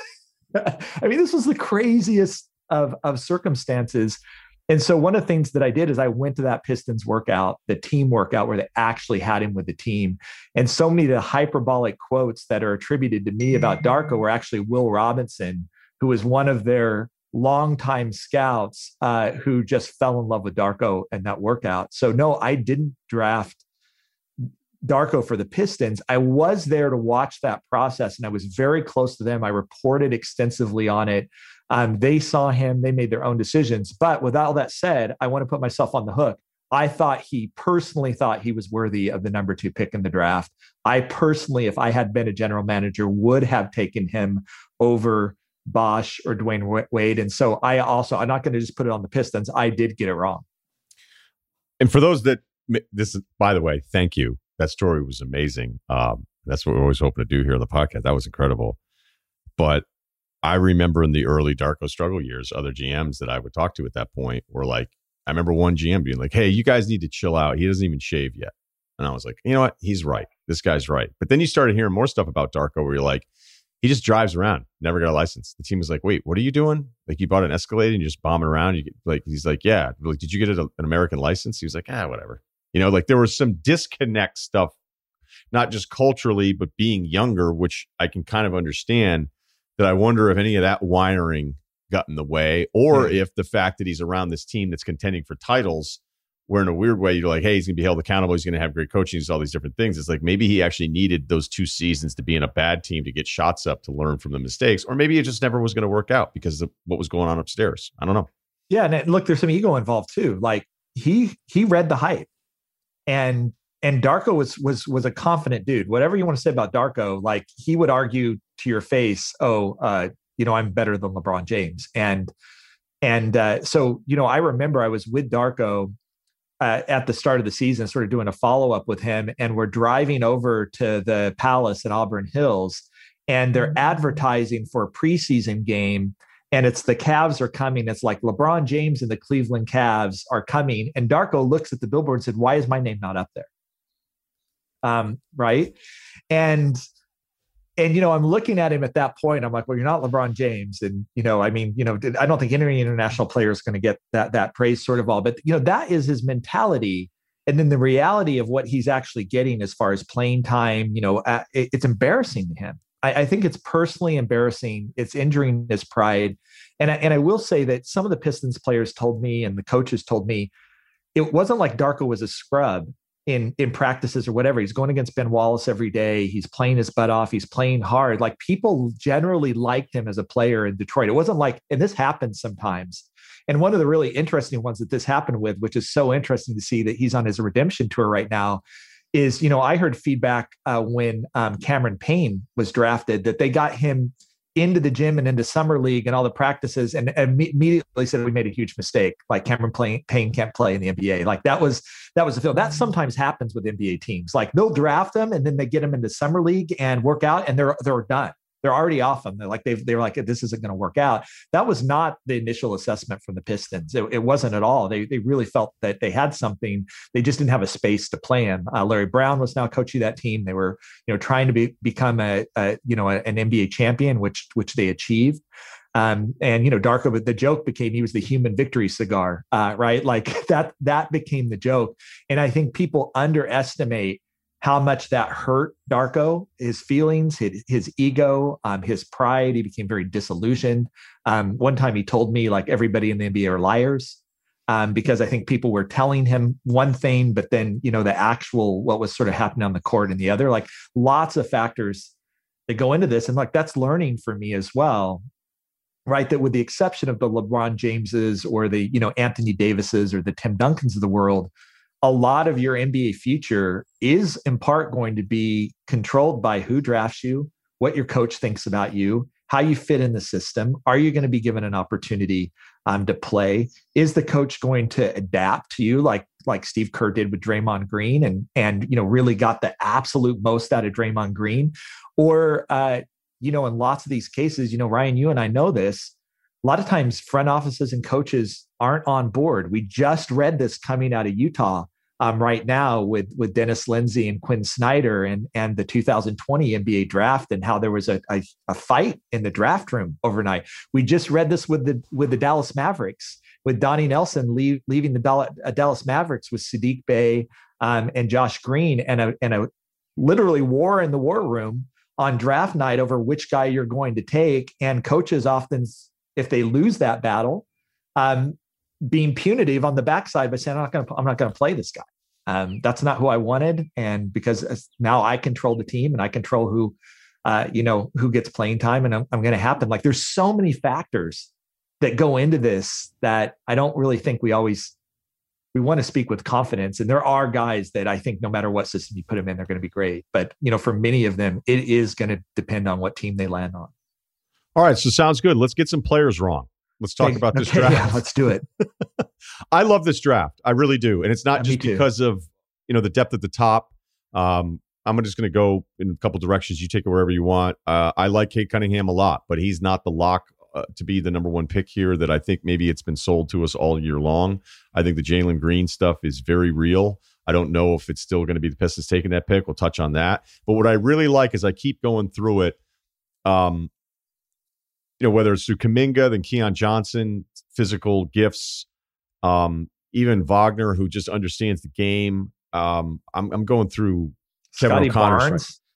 I mean, this was the craziest of, of circumstances. And so one of the things that I did is I went to that Pistons workout, the team workout where they actually had him with the team. And so many of the hyperbolic quotes that are attributed to me about Darko were actually Will Robinson, who was one of their longtime scouts uh, who just fell in love with Darko in that workout. So no, I didn't draft Darko for the Pistons. I was there to watch that process, and I was very close to them. I reported extensively on it. Um, they saw him, they made their own decisions. But with all that said, I want to put myself on the hook. I thought he personally thought he was worthy of the number two pick in the draft. I personally, if I had been a general manager, would have taken him over Bosh or Dwayne Wade. And so I also, I'm not going to just put it on the Pistons. I did get it wrong. And for those that, this is, by the way, thank you. That story was amazing. Um, that's what we're always hoping to do here on the podcast. That was incredible. But I remember in the early Darko struggle years, other G Ms that I would talk to at that point were like, I remember one G M being like, hey, you guys need to chill out. He doesn't even shave yet. And I was like, you know what? He's right. This guy's right. But then you started hearing more stuff about Darko where you're like, he just drives around, never got a license. The team was like, wait, what are you doing? Like, you bought an Escalade and you're just bombing around. You get, like, he's like, yeah. Like, did you get a, an American license? He was like, ah, whatever. You know, like there was some disconnect stuff, not just culturally, but being younger, which I can kind of understand, that I wonder if any of that wiring got in the way, or yeah. if the fact that he's around this team that's contending for titles where in a weird way, you're like, hey, he's going to be held accountable. He's going to have great coaching. He's all these different things. It's like maybe he actually needed those two seasons to be in a bad team to get shots up to learn from the mistakes. Or maybe it just never was going to work out because of what was going on upstairs. I don't know. Yeah. And look, there's some ego involved too. Like he, he read the hype, and, and Darko was, was, was a confident dude. Whatever you want to say about Darko, like he would argue to your face, oh, uh, you know, I'm better than LeBron James. And, and uh, so, you know, I remember I was with Darko Uh, at the start of the season, sort of doing a follow-up with him, and we're driving over to the Palace in Auburn Hills, and they're advertising for a preseason game, and it's the Cavs are coming. It's like LeBron James and the Cleveland Cavs are coming, and Darko looks at the billboard and said, "Why is my name not up there?" Um, right, and and you know, I'm looking at him at that point. I'm like, "Well, you're not LeBron James," and you know, I mean, you know, I don't think any international player is going to get that that praise, sort of all. But you know, that is his mentality, and then the reality of what he's actually getting as far as playing time. You know, uh, it, it's embarrassing to him. I, I think it's personally embarrassing. It's injuring his pride, and I, and I will say that some of the Pistons players told me, and the coaches told me, it wasn't like Darko was a scrub in in practices or whatever. He's going against Ben Wallace every day. He's playing his butt off. He's playing hard. Like people generally liked him as a player in Detroit. It wasn't like, and this happens sometimes. And one of the really interesting ones that this happened with, which is so interesting to see that he's on his redemption tour right now, is, you know, I heard feedback uh, when um, Cameron Payne was drafted that they got him into the gym and into summer league and all the practices, and, and immediately said we made a huge mistake. Like Cameron play, Payne can't play in the N B A. Like that was that was the film. That sometimes happens with N B A teams. Like they'll draft them and then they get them into summer league and work out, and they're they're done. They're already off them. They're like they've they're like this isn't going to work out. That was not the initial assessment from the Pistons. It, it wasn't at all. They they really felt that they had something. They just didn't have a space to play in. Uh, Larry Brown was now coaching that team. They were you know trying to be become a, a you know a, an N B A champion, which which they achieved. Um, and you know Darko, but the joke became he was the human victory cigar, uh, right? Like that that became the joke. And I think people underestimate how much that hurt Darko, his feelings, his, his ego, um, his pride. He became very disillusioned. Um, one time he told me like everybody in the N B A are liars, um, because I think people were telling him one thing, but then, you know, the actual, what was sort of happening on the court and the other, like lots of factors that go into this. And like, that's learning for me as well, right? That with the exception of the LeBron Jameses or the, you know, Anthony Davises or the Tim Duncans of the world, a lot of your N B A future is in part going to be controlled by who drafts you, what your coach thinks about you, how you fit in the system. Are you going to be given an opportunity um, to play? Is the coach going to adapt to you like like Steve Kerr did with Draymond Green and and you know really got the absolute most out of Draymond Green? Or uh, you know, in lots of these cases, you know, Ryan, you and I know this. A lot of times front offices and coaches aren't on board. We just read this coming out of Utah um, right now with, with Dennis Lindsey and Quinn Snyder and, and the two thousand twenty N B A draft and how there was a, a, a fight in the draft room overnight. We just read this with the with the Dallas Mavericks, with Donnie Nelson leave, leaving the Dallas, uh, Dallas Mavericks with Sadiq Bey um, and Josh Green, and a, and a literally war in the war room on draft night over which guy you're going to take. And coaches often, if they lose that battle, um, being punitive on the backside by saying, I'm not going to, I'm not going to play this guy. Um, that's not who I wanted. And because now I control the team and I control who, uh, you know, who gets playing time, and I'm, I'm going to happen. Like there's so many factors that go into this that I don't really think we always, we want to speak with confidence. And there are guys that I think no matter what system you put them in, they're going to be great. But, you know, for many of them, it is going to depend on what team they land on. All right. So sounds good. Let's get some players wrong. Let's talk about this okay, draft. Yeah, let's do it. I love this draft. I really do. And it's not yeah, just because of, you know, the depth at the top. Um, I'm just going to go in a couple directions. You take it wherever you want. Uh, I like Cade Cunningham a lot, but he's not the lock uh, to be the number one pick here that I think maybe it's been sold to us all year long. I think the Jalen Green stuff is very real. I don't know if it's still going to be the Pistons taking that pick. We'll touch on that. But what I really like is I keep going through it. Um, You know, whether it's through Kuminga, then Keon Johnson, physical gifts, um, even Wagner, who just understands the game. Um, I'm, I'm going through Kevin Scotty O'Connor. Barnes.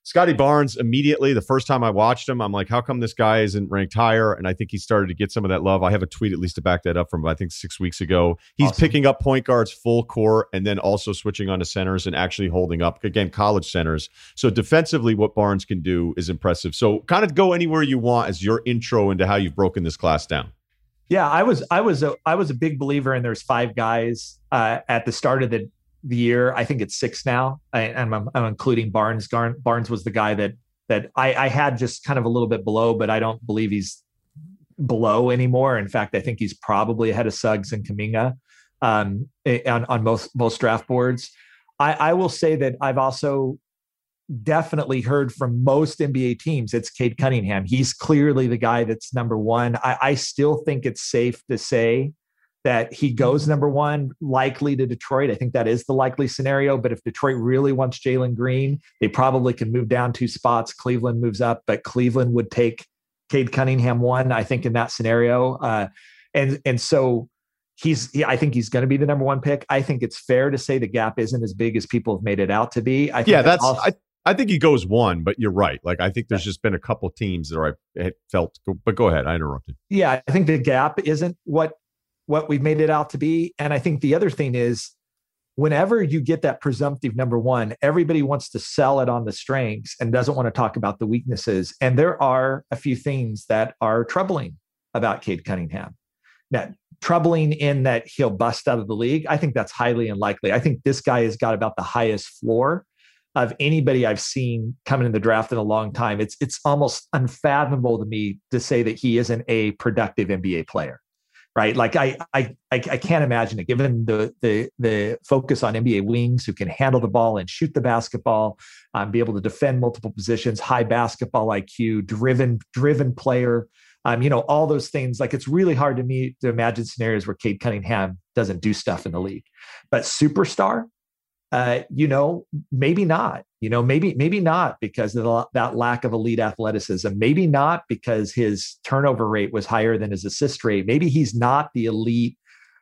Scotty Barnes, immediately, the first time I watched him, I'm like, how come this guy isn't ranked higher? And I think he started to get some of that love. I have a tweet at least to back that up from, I think, six weeks ago. He's awesome. Picking up point guards full court and then also switching on to centers and actually holding up, again, college centers. So defensively, what Barnes can do is impressive. So kind of go anywhere you want as your intro into how you've broken this class down. Yeah, I was I was a I was a big believer in there's five guys uh, at the start of the the year. I think it's six now. I, I'm, I'm including Barnes. Barnes was the guy that that I, I had just kind of a little bit below, but I don't believe he's below anymore. In fact, I think he's probably ahead of Suggs and Kuminga um, on, on most, most draft boards. I, I will say that I've also definitely heard from most N B A teams, it's Cade Cunningham. He's clearly the guy that's number one. I, I still think it's safe to say that he goes number one, likely to Detroit. I think that is the likely scenario. But if Detroit really wants Jalen Green, they probably can move down two spots. Cleveland moves up, but Cleveland would take Cade Cunningham one, I think, in that scenario. Uh, and and so he's, yeah, I think he's going to be the number one pick. I think it's fair to say the gap isn't as big as people have made it out to be. I think yeah, that's. Also, I, I think he goes one, but you're right. Like I think there's yeah. just been a couple teams that I felt. But go ahead, I interrupted. Yeah, I think the gap isn't what. what we've made it out to be. And I think the other thing is whenever you get that presumptive number one, everybody wants to sell it on the strengths and doesn't want to talk about the weaknesses. And there are a few things that are troubling about Cade Cunningham. Now, troubling in that he'll bust out of the league. I think that's highly unlikely. I think this guy has got about the highest floor of anybody I've seen coming in the draft in a long time. It's, it's almost unfathomable to me to say that he isn't a productive N B A player. Right. Like I, I, I can't imagine it given the, the, the focus on N B A wings who can handle the ball and shoot the basketball, um, be able to defend multiple positions, high basketball I Q, driven, driven player, um, you know, all those things. Like it's really hard to me to imagine scenarios where Cade Cunningham doesn't do stuff in the league, but superstar, uh, you know, maybe not, you know, maybe, maybe not because of the, that lack of elite athleticism, maybe not because his turnover rate was higher than his assist rate. Maybe he's not the elite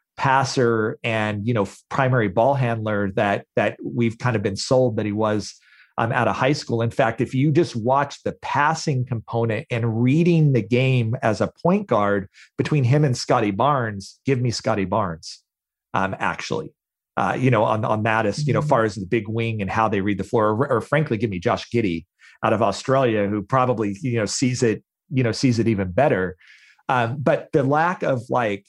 passer and, you know, primary ball handler that, that we've kind of been sold that he was um, out of high school. In fact, if you just watch the passing component and reading the game as a point guard between him and Scotty Barnes, give me Scotty Barnes, um, actually. Uh, you know, on, on that as, you know, far as the big wing and how they read the floor, or, or frankly, give me Josh Giddey out of Australia, who probably, you know, sees it, you know, sees it even better. Um, but the lack of like,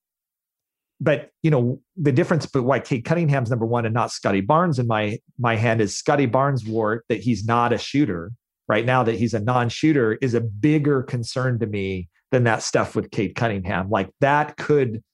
but, you know, the difference, but why Cade Cunningham's number one and not Scotty Barnes in my, my hand is Scotty Barnes wore that he's not a shooter right now, that he's a non-shooter is a bigger concern to me than that stuff with Cade Cunningham. Like that could,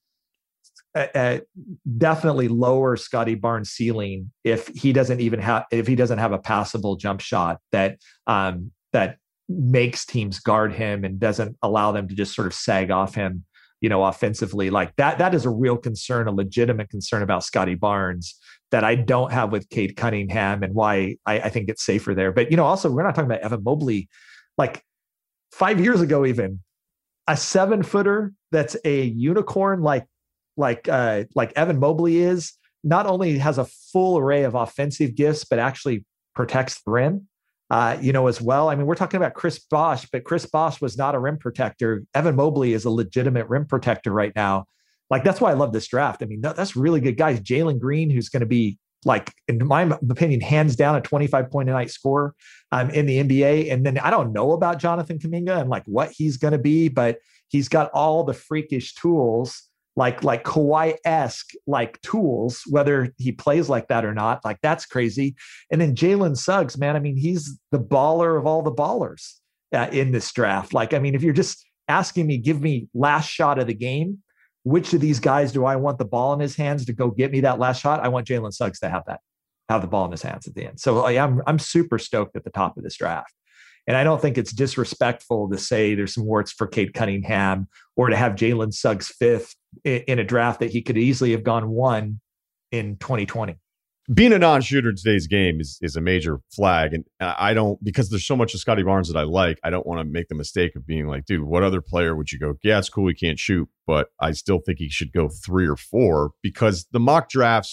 Uh, definitely lower Scotty Barnes' ceiling if he doesn't even have if he doesn't have a passable jump shot that um, that makes teams guard him and doesn't allow them to just sort of sag off him, you know, offensively. Like that that is a real concern, a legitimate concern about Scotty Barnes that I don't have with Cade Cunningham, and why I, I think it's safer there. But you know, also we're not talking about Evan Mobley. Like five years ago, even a seven footer that's a unicorn, like. like uh, like Evan Mobley is, not only has a full array of offensive gifts, but actually protects the rim, uh, you know, as well. I mean, we're talking about Chris Bosh, but Chris Bosh was not a rim protector. Evan Mobley is a legitimate rim protector right now. Like, that's why I love this draft. I mean, that, that's really good guys. Jalen Green, who's going to be, like, in my opinion, hands down a twenty-five point a night scorer um, in the N B A. And then I don't know about Jonathan Kuminga and like what he's going to be, but he's got all the freakish tools, like like Kawhi-esque like tools, whether he plays like that or not. Like, that's crazy. And then Jalen Suggs, man, I mean, he's the baller of all the ballers uh, in this draft. Like, I mean, if you're just asking me, give me last shot of the game, which of these guys do I want the ball in his hands to go get me that last shot? I want Jalen Suggs to have that, have the ball in his hands at the end. So like, I'm I'm super stoked at the top of this draft. And I don't think it's disrespectful to say there's some warts for Cade Cunningham or to have Jalen Suggs fifth in, in a draft that he could easily have gone one in twenty twenty. Being a non-shooter in today's game is is a major flag. And I don't, because there's so much of Scotty Barnes that I like, I don't want to make the mistake of being like, dude, what other player would you go? Yeah, it's cool he can't shoot, but I still think he should go three or four, because the mock drafts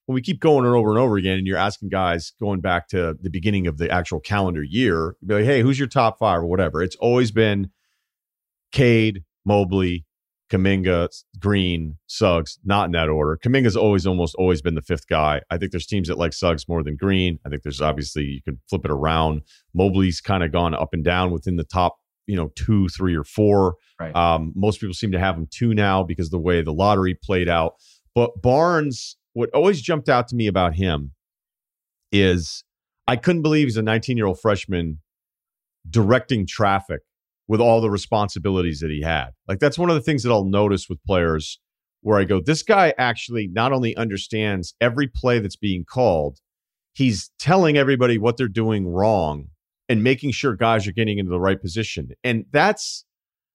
when we keep going over and over again, and you're asking guys going back to the beginning of the actual calendar year, be like, hey, who's your top five or whatever? It's always been Cade, Mobley, Kuminga, Green, Suggs, not in that order. Kuminga's always almost always been the fifth guy. I think there's teams that like Suggs more than Green. I think there's obviously, you can flip it around. Mobley's kind of gone up and down within the top, you know, two, three, or four. Right. Um, most people seem to have him two now because of the way the lottery played out. But Barnes, what always jumped out to me about him is I couldn't believe he's a nineteen-year-old freshman directing traffic with all the responsibilities that he had. Like, that's one of the things that I'll notice with players where I go, this guy actually not only understands every play that's being called, he's telling everybody what they're doing wrong and making sure guys are getting into the right position. And that's,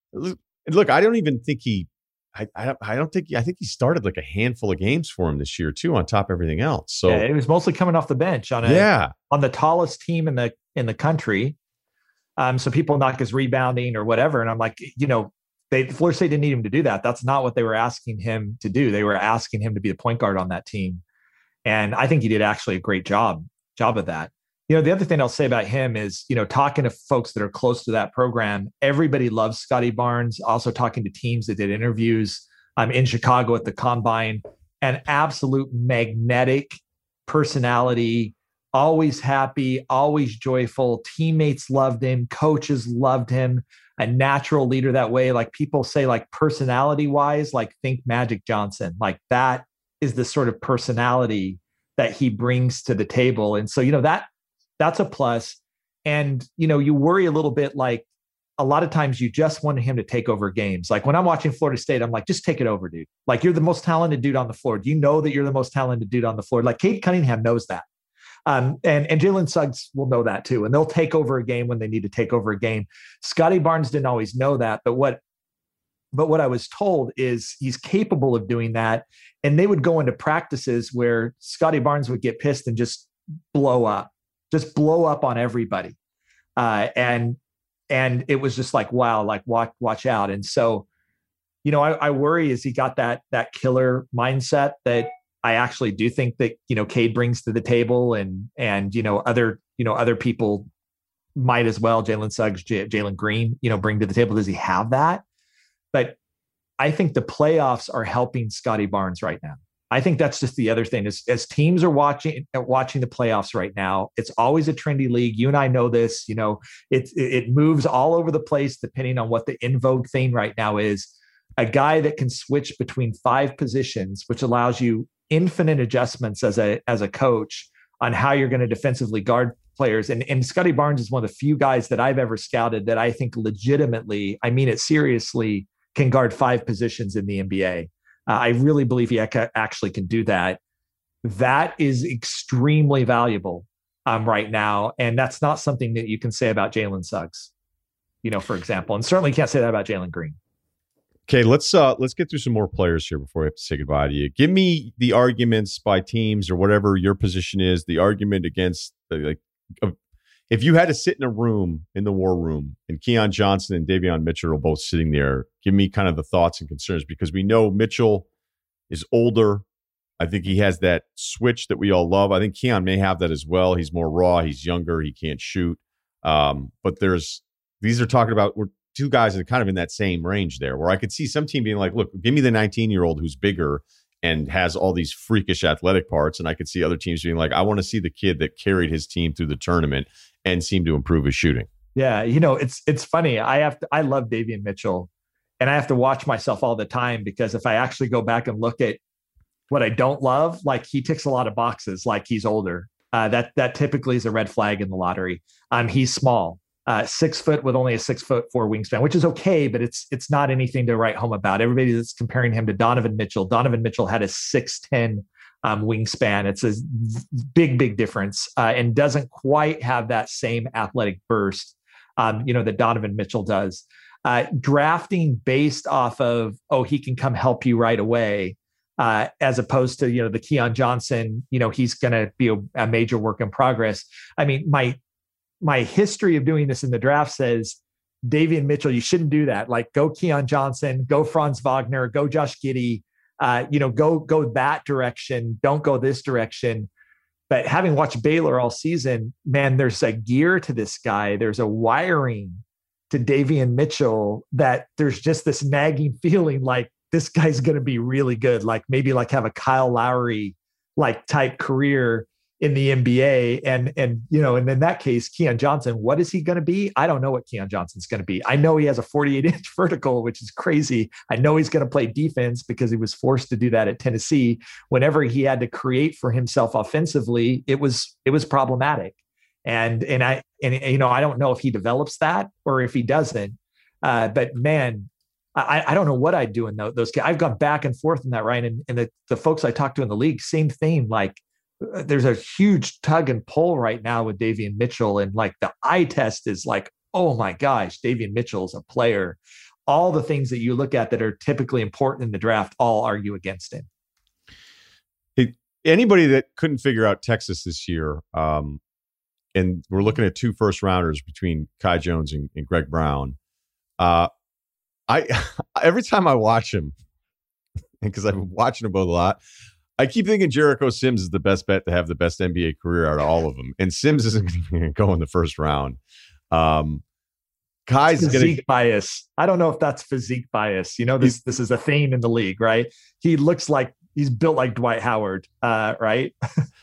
look, I don't even think he, I, I, I don't think, I think he started like a handful of games for him this year too, on top of everything else. So yeah, it was mostly coming off the bench on a, yeah. on the tallest team in the, in the country. Um, so people knock his rebounding or whatever. And I'm like, you know, they, Florida State didn't need him to do that. That's not what they were asking him to do. They were asking him to be the point guard on that team. And I think he did actually a great job, job of that. You know, the other thing I'll say about him is, you know, talking to folks that are close to that program, everybody loves Scotty Barnes. Also talking to teams that did interviews um, in Chicago at the Combine, an absolute magnetic personality, always happy, always joyful. Teammates loved him. Coaches loved him. A natural leader that way. Like people say, like personality wise, like think Magic Johnson. Like that is the sort of personality that he brings to the table. And so, you know, that that's a plus. And, you know, you worry a little bit, like a lot of times you just want him to take over games. Like when I'm watching Florida State, I'm like, just take it over, dude. Like you're the most talented dude on the floor. Do you know that you're the most talented dude on the floor? Like Cade Cunningham knows that. Um, and and Jalen Suggs will know that too. And they'll take over a game when they need to take over a game. Scotty Barnes didn't always know that. But what But what I was told is he's capable of doing that. And they would go into practices where Scotty Barnes would get pissed and just blow up, just blow up on everybody. Uh, and and it was just like, wow, like watch, watch out. And so, you know, I, I worry is he got that that killer mindset that I actually do think that, you know, Cade brings to the table, and and you know other you know other people might as well. Jalen Suggs, J- Jalen Green, you know, bring to the table. Does he have that? But I think the playoffs are helping Scotty Barnes right now. I think that's just the other thing is as teams are watching watching the playoffs right now, it's always a trendy league. You and I know this, you know, it, it moves all over the place depending on what the in vogue thing right now is. A guy that can switch between five positions, which allows you infinite adjustments as a, as a coach on how you're going to defensively guard players. And, and Scotty Barnes is one of the few guys that I've ever scouted that I think legitimately, I mean it seriously, can guard five positions in the N B A. Uh, I really believe he ac- actually can do that. That is extremely valuable um, right now. And that's not something that you can say about Jalen Suggs, you know, for example, and certainly can't say that about Jalen Green. Okay, let's uh, let's get through some more players here before we have to say goodbye to you. Give me the arguments by teams or whatever your position is. The argument against the, like, uh, if you had to sit in a room in the war room and Keon Johnson and Davion Mitchell are both sitting there, give me kind of the thoughts and concerns, because we know Mitchell is older. I think he has that switch that we all love. I think Keon may have that as well. He's more raw. He's younger. He can't shoot. Um, but there's these are talking about we're two guys that are kind of in that same range there, where I could see some team being like, look, give me the nineteen-year-old who's bigger and has all these freakish athletic parts. And I could see other teams being like, I want to see the kid that carried his team through the tournament and seemed to improve his shooting. Yeah, you know, it's it's funny. I have to, I love Davion Mitchell, and I have to watch myself all the time, because if I actually go back and look at what I don't love, like he ticks a lot of boxes, like he's older. Uh, that that typically is a red flag in the lottery. Um, he's small. Uh, six foot with only a six foot four wingspan, which is okay, but it's it's not anything to write home about. Everybody that's comparing him to Donovan Mitchell. Donovan Mitchell had a six ten um, wingspan. It's a big, big difference, uh, and doesn't quite have that same athletic burst, um, you know, that Donovan Mitchell does. Uh, drafting based off of, oh, he can come help you right away, uh, as opposed to, you know, the Keon Johnson, you know, he's going to be a, a major work in progress. I mean, my My history of doing this in the draft says, Davion Mitchell, you shouldn't do that. Like, go Keon Johnson, go Franz Wagner, go Josh Giddey. uh, you know, go go that direction. Don't go this direction. But having watched Baylor all season, man, there's a gear to this guy. There's a wiring to Davian Mitchell that there's just this nagging feeling like this guy's going to be really good. Like maybe like have a Kyle Lowry like type career in the N B A. And, and, you know, and in that case, Keon Johnson, what is he going to be? I don't know what Keon Johnson's going to be. I know he has a forty-eight inch vertical, which is crazy. I know he's going to play defense because he was forced to do that at Tennessee. Whenever he had to create for himself offensively, it was, it was problematic. And, and I, and, you know, I don't know if he develops that or if he doesn't, uh, but man, I, I don't know what I'd do in those, those. I've gone back and forth in that, Ryan, and, and the, the folks I talked to in the league, same thing. Like, there's a huge tug and pull right now with Davian Mitchell. And like the eye test is like, oh my gosh, Davian Mitchell's a player. All the things that you look at that are typically important in the draft all argue against him. It, anybody that couldn't figure out Texas this year, um, and we're looking at two first rounders between Kai Jones and, and Greg Brown. Uh, I every time I watch him, because I've been watching them both a lot, I keep thinking Jericho Sims is the best bet to have the best N B A career out of all of them. And Sims isn't going to go in the first round. Um, Kai's going to physique bias. I don't know if that's physique bias. You know, this this is a theme in the league, right? He looks like he's built like Dwight Howard, uh, right?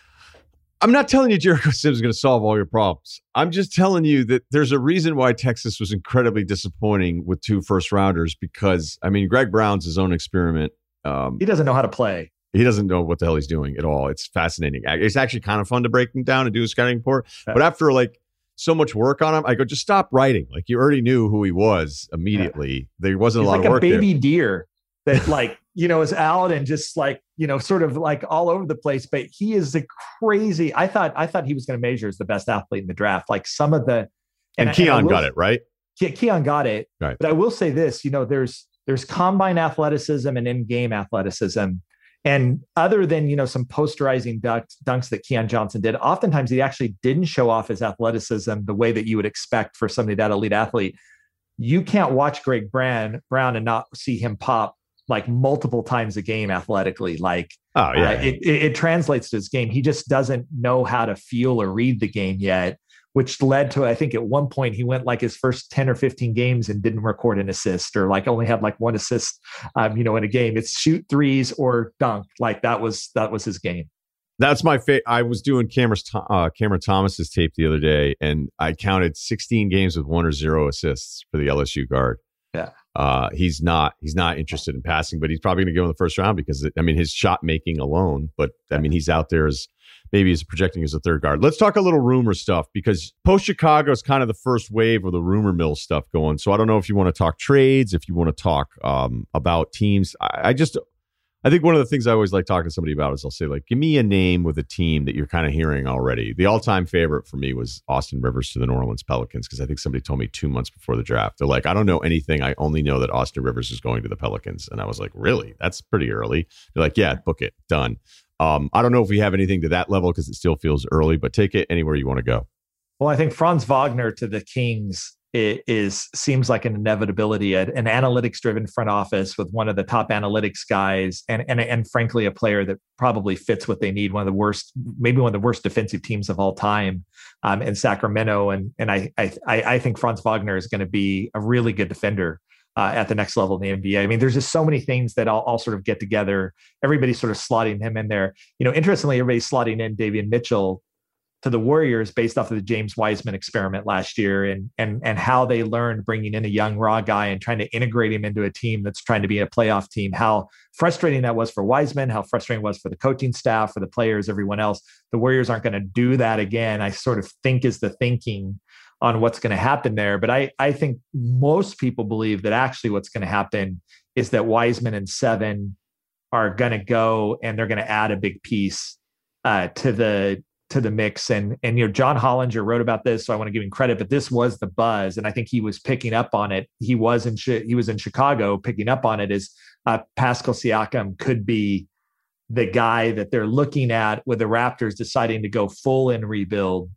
I'm not telling you Jericho Sims is going to solve all your problems. I'm just telling you that there's a reason why Texas was incredibly disappointing with two first rounders, because, I mean, Greg Brown's his own experiment. Um, he doesn't know how to play. He doesn't know what the hell he's doing at all. It's fascinating. It's actually kind of fun to break him down and do a scouting report. Yeah. But after like so much work on him, I go, just stop writing. Like you already knew who he was immediately. Yeah. There wasn't he's a lot like of work there. Like a baby there. deer that like, you know, is out and just like, you know, sort of like all over the place. But he is the crazy. I thought, I thought he was going to measure as the best athlete in the draft. Like some of the, and, and Keon and will, got it, right? Yeah, Keon got it. Right. But I will say this, you know, there's, there's combine athleticism and in-game athleticism. And other than, you know, some posterizing dunks, dunks that Keon Johnson did, oftentimes he actually didn't show off his athleticism the way that you would expect for somebody that elite athlete. You can't watch Greg Brown, Brown and not see him pop like multiple times a game athletically. Like, oh yeah, uh, it, it, it translates to his game. He just doesn't know how to feel or read the game yet, which led to, I think at one point he went like his first ten or fifteen games and didn't record an assist, or like only had like one assist, um, you know, in a game. It's shoot threes or dunk. Like that was, that was his game. That's my favorite. I was doing Cameron, uh, Cameron Thomas's tape the other day, and I counted sixteen games with one or zero assists for the L S U guard. Yeah. Uh, he's not, he's not interested in passing, but he's probably going to go in the first round because, I mean, his shot making alone, but I mean, he's out there as maybe he's projecting as a third guard. Let's talk a little rumor stuff, because post Chicago is kind of the first wave of the rumor mill stuff going. So I don't know if you want to talk trades, if you want to talk um, about teams. I, I just, I think one of the things I always like talking to somebody about is I'll say, like, give me a name with a team that you're kind of hearing already. The all-time favorite for me was Austin Rivers to the New Orleans Pelicans, because I think somebody told me two months before the draft. They're like, I don't know anything. I only know that Austin Rivers is going to the Pelicans. And I was like, really? That's pretty early. They're like, yeah, book it. Done. Um, I don't know if we have anything to that level because it still feels early, but take it anywhere you want to go. Well, I think Franz Wagner to the Kings is, is seems like an inevitability, an analytics-driven front office with one of the top analytics guys, and and and frankly, a player that probably fits what they need. One of the worst, maybe one of the worst defensive teams of all time, um, in Sacramento, and and I I I think Franz Wagner is going to be a really good defender Uh, at the next level in the N B A. I mean, there's just so many things that all, all sort of get together. Everybody's sort of slotting him in there. You know, interestingly, everybody's slotting in Davian Mitchell to the Warriors based off of the James Wiseman experiment last year, and and and how they learned bringing in a young raw guy and trying to integrate him into a team that's trying to be a playoff team. How frustrating that was for Wiseman, how frustrating it was for the coaching staff, for the players, everyone else. The Warriors aren't going to do that again, I sort of think is the thinking on what's going to happen there. But I, I think most people believe that actually what's going to happen is that Wiseman and Seven are going to go and they're going to add a big piece uh, to the to the mix. And, and, you know, John Hollinger wrote about this, so I want to give him credit, but this was the buzz. And I think he was picking up on it. He was in, he was in Chicago picking up on it as uh, Pascal Siakam could be the guy that they're looking at with the Raptors deciding to go full in rebuild.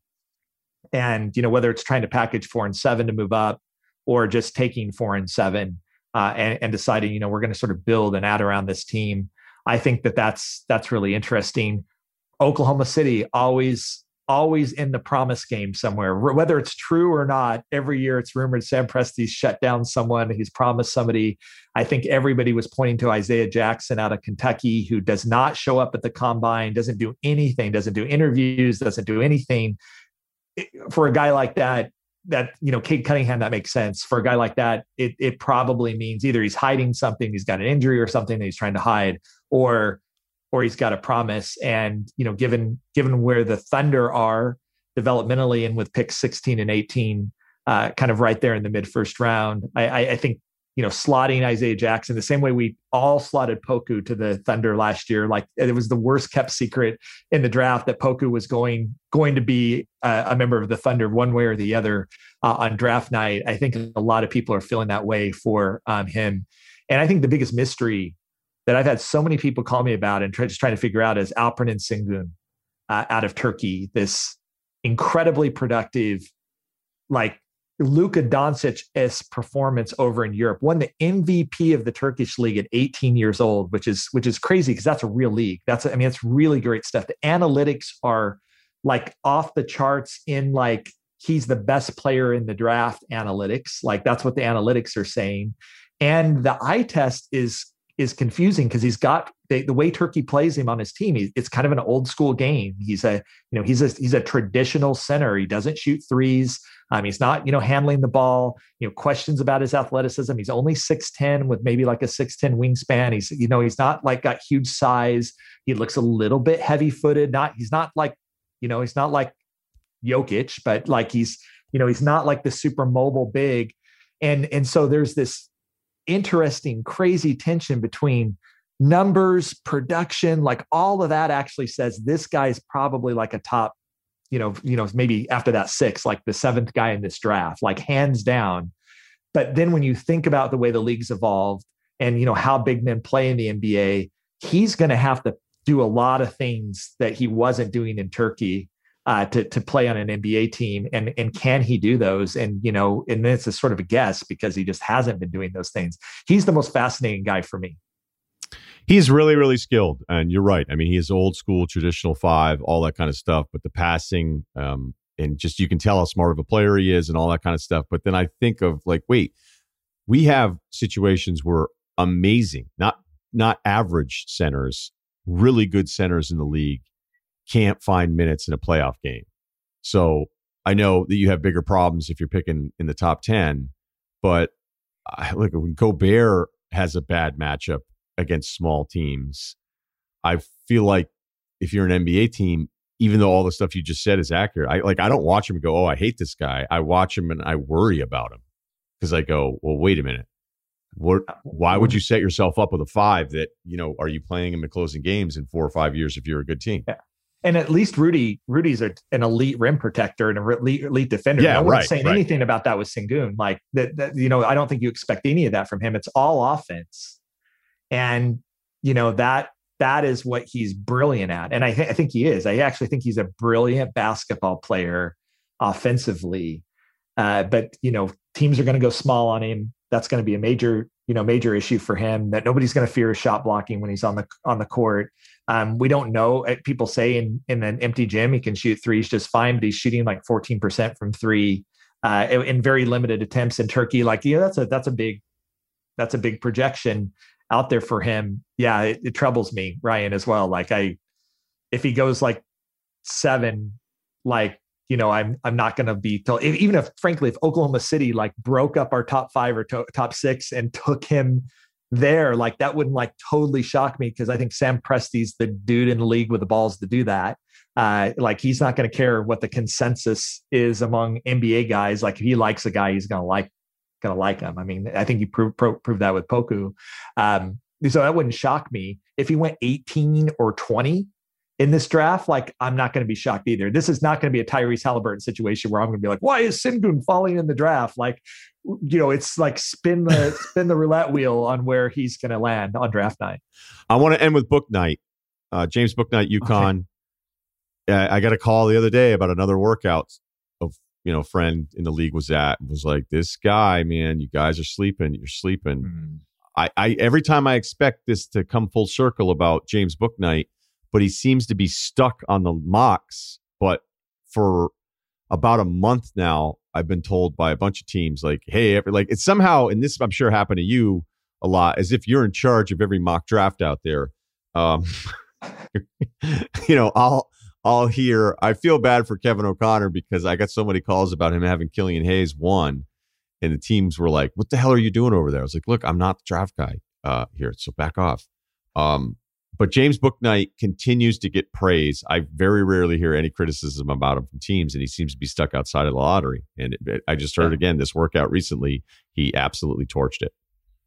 And, you know, whether it's trying to package four and seven to move up or just taking four and seven uh, and, and deciding, you know, we're going to sort of build and add around this team. I think that that's that's really interesting. Oklahoma City always always in the promise game somewhere, whether it's true or not. Every year it's rumored Sam Presti's shut down someone. He's promised somebody. I think everybody was pointing to Isaiah Jackson out of Kentucky, who does not show up at the combine, doesn't do anything, doesn't do interviews, doesn't do anything. For a guy like that, that, you know, Cade Cunningham, that makes sense. For a guy like that, it it probably means either he's hiding something, he's got an injury or something that he's trying to hide, or or he's got a promise. And, you know, given given where the Thunder are developmentally and with picks sixteen and eighteen, uh, kind of right there in the mid first round, I, I, I think, you know, slotting Isaiah Jackson the same way we all slotted Poku to the Thunder last year. Like, it was the worst kept secret in the draft that Poku was going going to be uh, a member of the Thunder one way or the other uh, on draft night. I think a lot of people are feeling that way for um, him. And I think the biggest mystery that I've had so many people call me about and try, just trying to figure out is Alperen Sengun uh, out of Turkey. This incredibly productive, like Luka Doncic-esque performance over in Europe. Won the M V P of the Turkish league at eighteen years old, which is which is crazy because that's a real league. That's I mean, it's really great stuff. The analytics are like off the charts in like he's the best player in the draft analytics. Like that's what the analytics are saying. And the eye test is is confusing because he's got the, the way Turkey plays him on his team. He, it's kind of an old school game. He's a, you know, he's a, he's a traditional center. He doesn't shoot threes. Um, he's not, you know, handling the ball, you know, questions about his athleticism. He's only six ten with maybe like a six ten wingspan. He's, you know, he's not like got huge size. He looks a little bit heavy footed. Not, he's not like, you know, he's not like Jokic, but like he's, you know, he's not like the super mobile big. And, and so there's this interesting, crazy tension between numbers, production, like all of that actually says this guy's probably like a top, you know, you know, maybe after that six, like the seventh guy in this draft, like hands down. But then when you think about the way the league's evolved and, you know, how big men play in the N B A, he's going to have to do a lot of things that he wasn't doing in Turkey uh, to, to play on an N B A team. And, and can he do those? And, you know, and it's a sort of a guess because he just hasn't been doing those things. He's the most fascinating guy for me. He's really, really skilled. And you're right. I mean, he is old school, traditional five, all that kind of stuff. But the passing um, and just you can tell how smart of a player he is and all that kind of stuff. But then I think of like, wait, we have situations where amazing, not not average centers, really good centers in the league can't find minutes in a playoff game. So I know that you have bigger problems if you're picking in the top ten, but uh, look, when Gobert has a bad matchup against small teams, I feel like if you're an N B A team, even though all the stuff you just said is accurate, I like I don't watch him and go, oh, I hate this guy. I watch him and I worry about him because I go, well, wait a minute. What, why would you set yourself up with a five that, you know, are you playing him in closing games in four or five years if you're a good team? Yeah. And at least Rudy, Rudy's a, an elite rim protector and an elite, elite defender. Yeah, no one's right, saying right. anything about that with Sengun. Like that, that, you know, I don't think you expect any of that from him. It's all offense. And, you know, that that is what he's brilliant at. And I, th- I think he is. I actually think he's a brilliant basketball player offensively. Uh, but, you know, teams are going to go small on him. That's going to be a major, you know, major issue for him, that nobody's going to fear his shot blocking when he's on the on the court. Um, we don't know. People say in, in an empty gym, he can shoot threes just fine, but he's shooting like fourteen percent from three uh, in very limited attempts in Turkey. Like, yeah, that's a, that's a big, that's a big projection out there for him. Yeah. It, it troubles me, Ryan, as well. Like I, if he goes like seven, like, you know, I'm, I'm not going to be told, even if frankly, if Oklahoma City like broke up our top five or to, top six and took him there, like that wouldn't like totally shock me. Cause I think Sam Presti's the dude in the league with the balls to do that. Uh, like he's not going to care what the consensus is among N B A guys. Like if he likes a guy, he's going to like, going to like him. I mean, I think he proved, proved, proved that with Poku. Um, so that wouldn't shock me if he went eighteen or twenty in this draft. Like, I'm not going to be shocked either. This is not going to be a Tyrese Halliburton situation where I'm going to be like, why is Sengun falling in the draft? Like, you know, it's like spin the spin the roulette wheel on where he's going to land on draft night. I want to end with Book Night. Uh, James Booknight, UConn. Okay. Uh, I got a call the other day about another workout of, you know, friend in the league was at, was like, this guy, man, you guys are sleeping. You're sleeping. Mm-hmm. I, I every time I expect this to come full circle about James Bouknight, but he seems to be stuck on the mocks. But for about a month now, I've been told by a bunch of teams, like, hey, every, like it's somehow, and this I'm sure happened to you a lot, as if you're in charge of every mock draft out there. Um, you know, I'll I'll hear. I feel bad for Kevin O'Connor because I got so many calls about him having Killian Hayes one, and the teams were like, "What the hell are you doing over there?" I was like, "Look, I'm not the draft guy uh, here, so back off." Um, but James Bouknight continues to get praise. I very rarely hear any criticism about him from teams, and he seems to be stuck outside of the lottery. And it, I just heard again this workout recently, he absolutely torched it.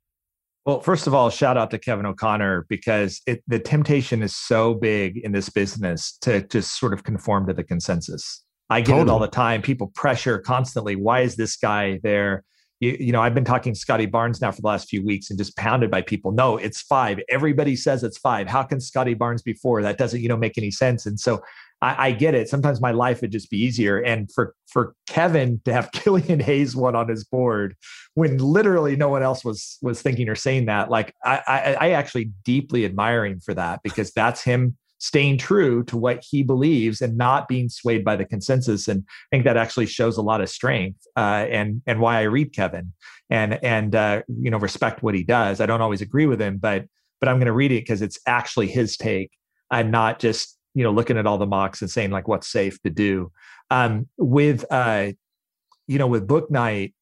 Well, first of all, shout out to Kevin O'Connor, because it, the temptation is so big in this business to just sort of conform to the consensus. I get totally. it all the time. People pressure constantly. Why is this guy there? You, you know, I've been talking Scotty Barnes now for the last few weeks and just pounded by people. No, it's five. Everybody says it's five. How can Scotty Barnes be four? That doesn't, you know, make any sense. And so I, I get it. Sometimes my life would just be easier. And for, for Kevin to have Killian Hayes one on his board when literally no one else was, was thinking or saying that, like I, I, I actually deeply admire him for that, because that's him staying true to what he believes and not being swayed by the consensus. And I think that actually shows a lot of strength uh, and, and why I read Kevin and, and uh, you know, respect what he does. I don't always agree with him, but, but I'm going to read it because it's actually his take. I'm not just, you know, looking at all the mocks and saying like what's safe to do. Um, with, uh, you know, with Bouknight,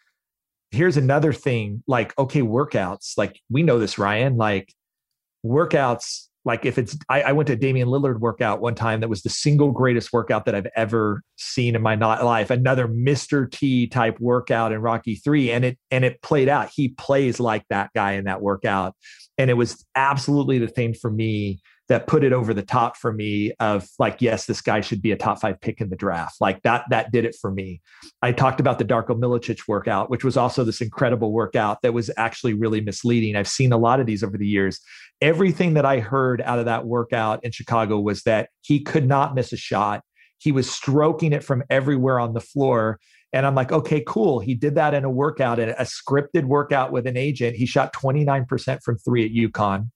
here's another thing, like, okay, workouts, like we know this, Ryan, like workouts, like if it's, I, I went to a Damian Lillard workout one time that was the single greatest workout that I've ever seen in my life. Another Mister T type workout in Rocky three. And it, and it played out. He plays like that guy in that workout. And it was absolutely the thing for me that put it over the top for me of like, yes, this guy should be a top five pick in the draft. Like that, that did it for me. I talked about the Darko Milicic workout, which was also this incredible workout that was actually really misleading. I've seen a lot of these over the years. Everything that I heard out of that workout in Chicago was that he could not miss a shot. He was stroking it from everywhere on the floor. And I'm like, okay, cool. He did that in a workout, in a scripted workout with an agent. He shot twenty-nine percent from three at UConn.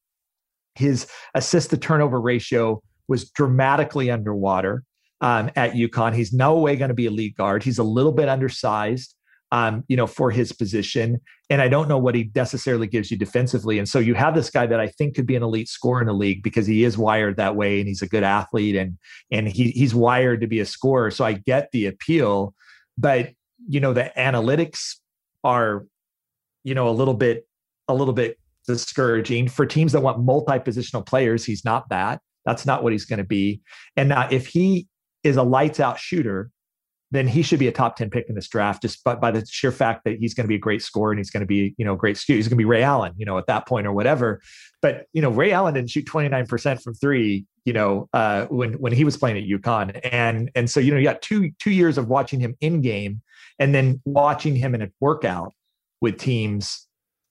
His assist to turnover ratio was dramatically underwater um, at UConn. He's no way going to be a lead guard. He's a little bit undersized, um, you know, for his position. And I don't know what he necessarily gives you defensively. And so you have this guy that I think could be an elite scorer in the league because he is wired that way and he's a good athlete and, and he, he's wired to be a scorer. So I get the appeal, but, you know, the analytics are, you know, a little bit, a little bit, discouraging for teams that want multi-positional players. He's not that. That's not what he's going to be. And now if he is a lights out shooter, then he should be a top ten pick in this draft, just by, by the sheer fact that he's going to be a great scorer and he's going to be, you know, great shoot. He's going to be Ray Allen, you know, at that point or whatever. But, you know, Ray Allen didn't shoot twenty-nine percent from three, you know, uh, when, when he was playing at UConn. And, and so, you know, you got two, two years of watching him in game and then watching him in a workout with teams.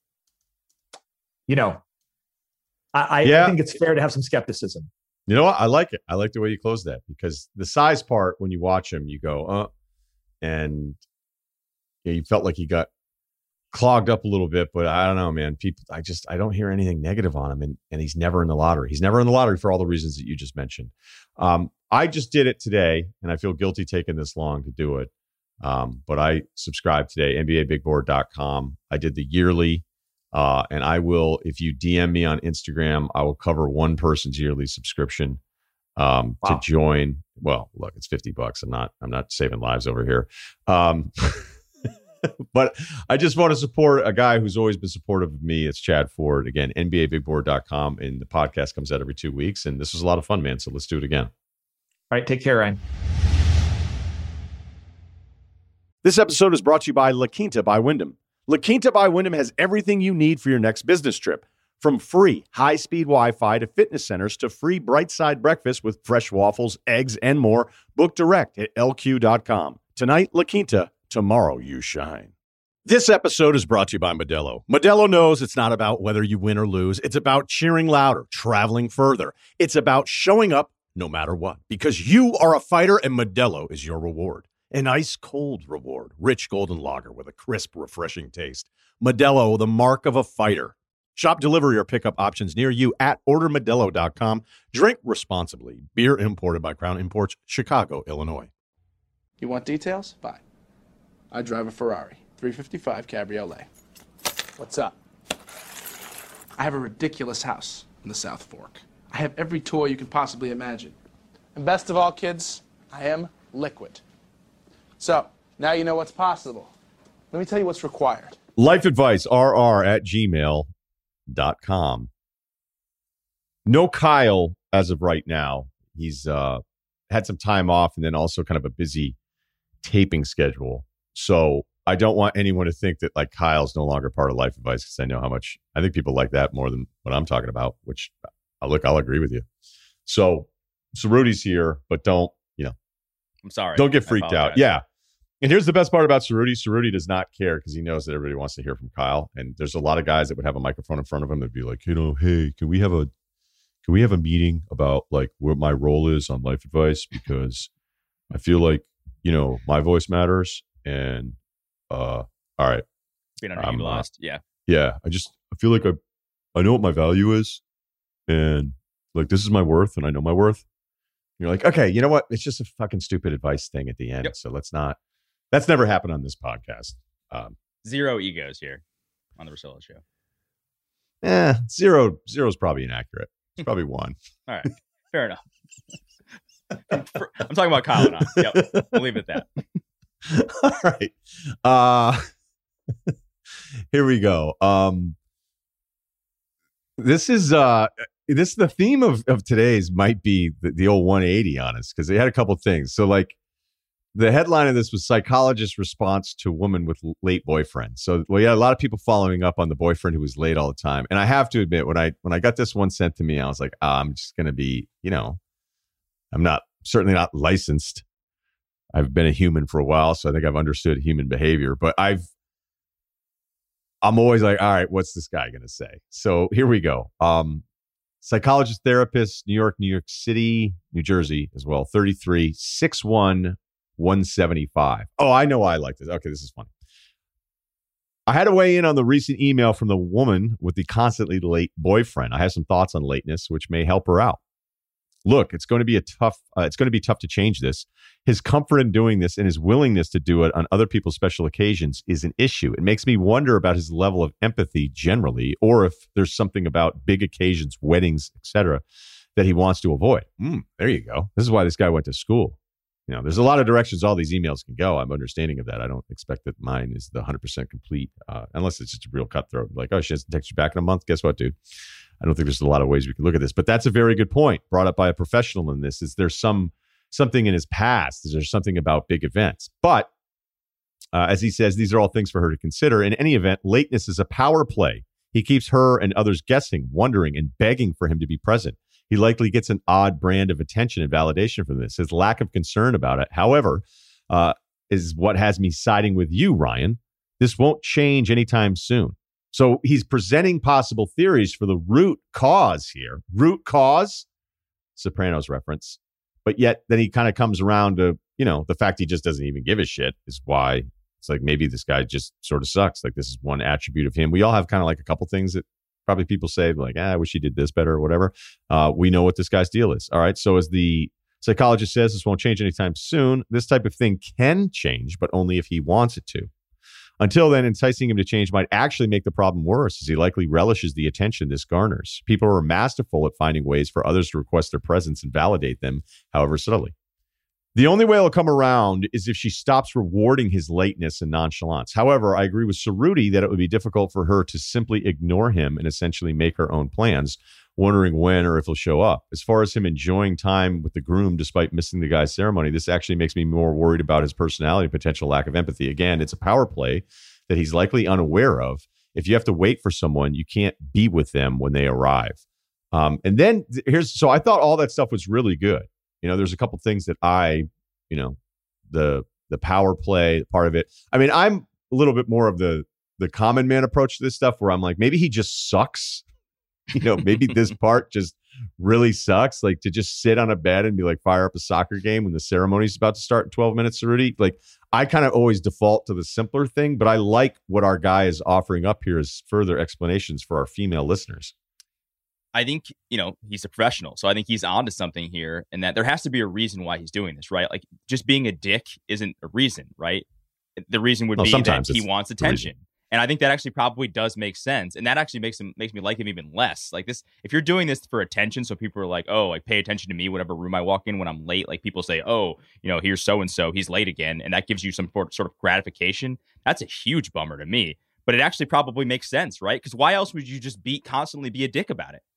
You know, I, yeah. I think it's fair to have some skepticism. You know what? I like it. I like the way you close that because the size part, when you watch him, you go, uh, and you, know, you felt like he got clogged up a little bit, but I don't know, man. People, I just, I don't hear anything negative on him, and and he's never in the lottery. He's never in the lottery for all the reasons that you just mentioned. Um, I just did it today, and I feel guilty taking this long to do it. Um, but I subscribed today, N B A big board dot com. I did the yearly. Uh, and I will, if you D M me on Instagram, I will cover one person's yearly subscription um, wow. to join. Well, look, it's fifty bucks. I'm not, I'm not saving lives over here. Um, but I just want to support a guy who's always been supportive of me. It's Chad Ford. Again, N B A big board dot com. And the podcast comes out every two weeks. And this was a lot of fun, man. So let's do it again. All right. Take care, Ryan. This episode is brought to you by La Quinta by Wyndham. La Quinta by Wyndham has everything you need for your next business trip. From free high-speed Wi-Fi to fitness centers to free bright-side breakfast with fresh waffles, eggs, and more. Book direct at L Q dot com. Tonight, La Quinta. Tomorrow, you shine. This episode is brought to you by Modelo. Modelo knows it's not about whether you win or lose. It's about cheering louder, traveling further. It's about showing up no matter what. Because you are a fighter and Modelo is your reward. An ice-cold reward. Rich golden lager with a crisp, refreshing taste. Modelo, the mark of a fighter. Shop delivery or pickup options near you at order modelo dot com. Drink responsibly. Beer imported by Crown Imports, Chicago, Illinois. You want details? Fine. I drive a Ferrari, three fifty-five Cabriolet. What's up? I have a ridiculous house in the South Fork. I have every toy you can possibly imagine. And best of all, kids, I am liquid. So, now you know what's possible. Let me tell you what's required. Life advice, R R at gmail dot com. No Kyle as of right now. He's uh, had some time off and then also kind of a busy taping schedule. So I don't want anyone to think that like Kyle's no longer part of Life Advice, because I know how much I think people like that more than what I'm talking about, which I'll look, I'll agree with you. So, so Rudy's here, but don't, you know, I'm sorry. Don't get freaked out. Yeah. And here's the best part about Cerruti. Cerruti does not care because he knows that everybody wants to hear from Kyle. And there's a lot of guys that would have a microphone in front of him that'd be like, you know, hey, can we have a can we have a meeting about like what my role is on Life Advice? Because I feel like, you know, my voice matters. And uh, all right. Being underutilized. Uh, yeah. Yeah. I just I feel like I I know what my value is. And like this is my worth and I know my worth. And you're like, okay, you know what? It's just a fucking stupid advice thing at the end. Yep. So let's not. That's never happened on this podcast. Um, zero egos here on the Russillo Show. Eh, zero. Zero is probably inaccurate. It's probably one. All right. Fair enough. I'm talking about Kyle and I. Yep. We'll leave it at that. All right. Uh, here we go. Um, this is uh, this the theme of, of today's might be the, the old one eighty on us, because they had a couple of things. So like, the headline of this was psychologist response to woman with late boyfriend. So, well, yeah, a lot of people following up on the boyfriend who was late all the time. And I have to admit, when I when I got this one sent to me, I was like, oh, I'm just going to be, you know, I'm not certainly not licensed. I've been a human for a while, so I think I've understood human behavior. But I've, I'm always like, all right, what's this guy going to say? So here we go. Um, psychologist, therapist, New York, New York City, New Jersey as well. thirty-three, six one. one seventy-five. Oh, I know why I like this. Okay, this is funny. I had to weigh in on the recent email from the woman with the constantly late boyfriend. I have some thoughts on lateness, which may help her out. Look, it's going to be a tough. Uh, it's going to be tough to change this. His comfort in doing this and his willingness to do it on other people's special occasions is an issue. It makes me wonder about his level of empathy generally, or if there's something about big occasions, weddings, et cetera, that he wants to avoid. Mm, there you go. This is why this guy went to school. You know, there's a lot of directions all these emails can go. I'm understanding of that. I don't expect that mine is the one hundred percent complete, uh, unless it's just a real cutthroat. Like, oh, she hasn't texted you back in a month. Guess what, dude? I don't think there's a lot of ways we can look at this. But that's a very good point brought up by a professional in this. Is there some something in his past? Is there something about big events? But uh, as he says, these are all things for her to consider. In any event, lateness is a power play. He keeps her and others guessing, wondering, and begging for him to be present. He likely gets an odd brand of attention and validation from this. His lack of concern about it, however, uh, is what has me siding with you, Ryan. This won't change anytime soon. So he's presenting possible theories for the root cause here. Root cause, Sopranos reference. But yet then he kind of comes around to, you know, the fact he just doesn't even give a shit is why it's like maybe this guy just sort of sucks. Like this is one attribute of him. We all have kind of like a couple things that probably people say like, ah, I wish he did this better or whatever. Uh, we know what this guy's deal is. All right. So as the psychologist says, this won't change anytime soon. This type of thing can change, but only if he wants it to. Until then, enticing him to change might actually make the problem worse, as he likely relishes the attention this garners. People are masterful at finding ways for others to request their presence and validate them, however subtly. The only way it'll come around is if she stops rewarding his lateness and nonchalance. However, I agree with Cerruti that it would be difficult for her to simply ignore him and essentially make her own plans, wondering when or if he'll show up. As far as him enjoying time with the groom despite missing the guy's ceremony, this actually makes me more worried about his personality and potential lack of empathy. Again, it's a power play that he's likely unaware of. If you have to wait for someone, you can't be with them when they arrive. Um, and then here's, so I thought all that stuff was really good. You know, there's a couple things that I, you know, the the power play part of it. I mean, I'm a little bit more of the the common man approach to this stuff where I'm like, maybe he just sucks. You know, maybe this part just really sucks. Like to just sit on a bed and be like, fire up a soccer game when the ceremony's about to start in twelve minutes, Rudy. Like I kind of always default to the simpler thing, but I like what our guy is offering up here as further explanations for our female listeners. I think, you know, he's a professional. So I think he's onto something here, and that there has to be a reason why he's doing this, right? Like just being a dick isn't a reason, right? The reason would no, be that he wants attention. And I think that actually probably does make sense. And that actually makes him makes me like him even less. Like this, if you're doing this for attention, so people are like, oh, like pay attention to me, whatever room I walk in when I'm late. Like people say, oh, you know, here's so and so, he's late again, and that gives you some sort of gratification. That's a huge bummer to me. But it actually probably makes sense, right? Because why else would you just be constantly be a dick about it?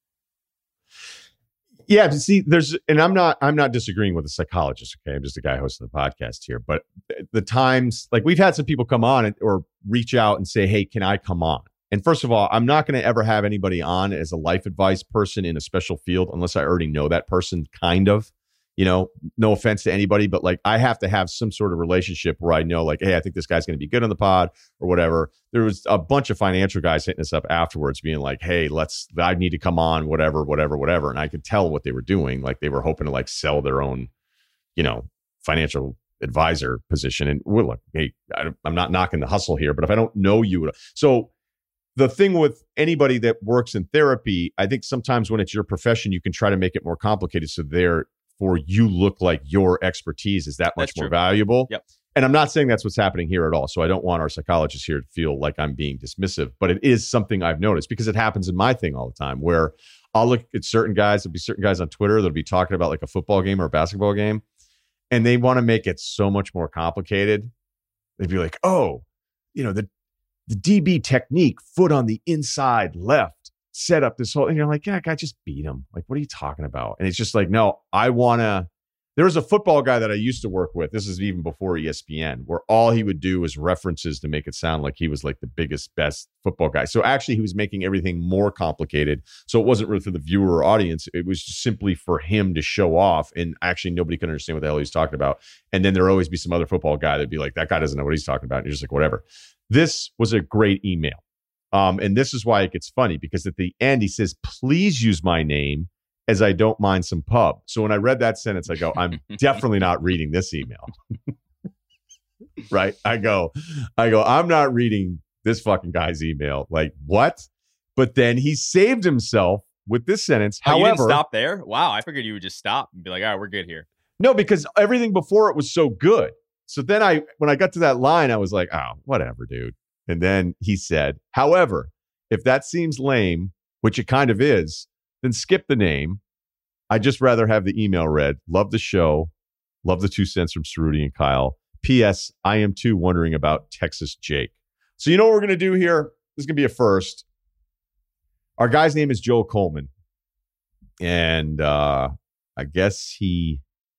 Yeah, see, there's, and I'm not, I'm not disagreeing with a psychologist. Okay, I'm just a guy hosting the podcast here. But the times, like we've had some people come on and, or reach out and say, "Hey, can I come on?" And first of all, I'm not going to ever have anybody on as a life advice person in a special field unless I already know that person, kind of. You know, no offense to anybody, but like I have to have some sort of relationship where I know, like, hey, I think this guy's going to be good on the pod or whatever. There was a bunch of financial guys hitting us up afterwards being like, hey, let's, I need to come on, whatever, whatever, whatever. And I could tell what they were doing. Like they were hoping to like sell their own, you know, financial advisor position. And we're like, hey, I, I'm not knocking the hustle here, but if I don't know you. So the thing with anybody that works in therapy, I think sometimes when it's your profession, you can try to make it more complicated. So they're, for you look like your expertise is that much That's more true. valuable. Yep. And I'm not saying that's what's happening here at all. So I don't want our psychologists here to feel like I'm being dismissive, but it is something I've noticed because it happens in my thing all the time where I'll look at certain guys, there'll be certain guys on Twitter that'll be talking about like a football game or a basketball game, and they want to make it so much more complicated. They'd be like, oh, you know, the, the D B technique, foot on the inside left, set up this whole, and you're like, yeah, I just beat him. Like, what are you talking about? And it's just like, no, I want to, there was a football guy that I used to work with. This is even before E S P N, where all he would do was references to make it sound like he was like the biggest, best football guy. So actually he was making everything more complicated. So it wasn't really for the viewer or audience. It was just simply for him to show off. And actually nobody could understand what the hell he was talking about. And then there'd always be some other football guy that'd be like, that guy doesn't know what he's talking about. And you're just like, whatever. This was a great email. Um, and this is why it gets funny, because at the end he says, please use my name as I don't mind some pub. So when I read that sentence, I go, I'm definitely not reading this email. Right? I go, I go, I'm not reading this fucking guy's email. Like, what? But then he saved himself with this sentence. Oh, However, you didn't stop there? Wow, I figured you would just stop and be like, all right, we're good here. No, because everything before it was so good. So then I, when I got to that line, I was like, oh, whatever, dude. And then he said, however, if that seems lame, which it kind of is, then skip the name. I'd just rather have the email read. Love the show. Love the two cents from Cerruti and Kyle. P S. I am too wondering about Texas Jake. So you know what we're going to do here? This is going to be a first. Our guy's name is Joel Coleman. And uh, I guess he...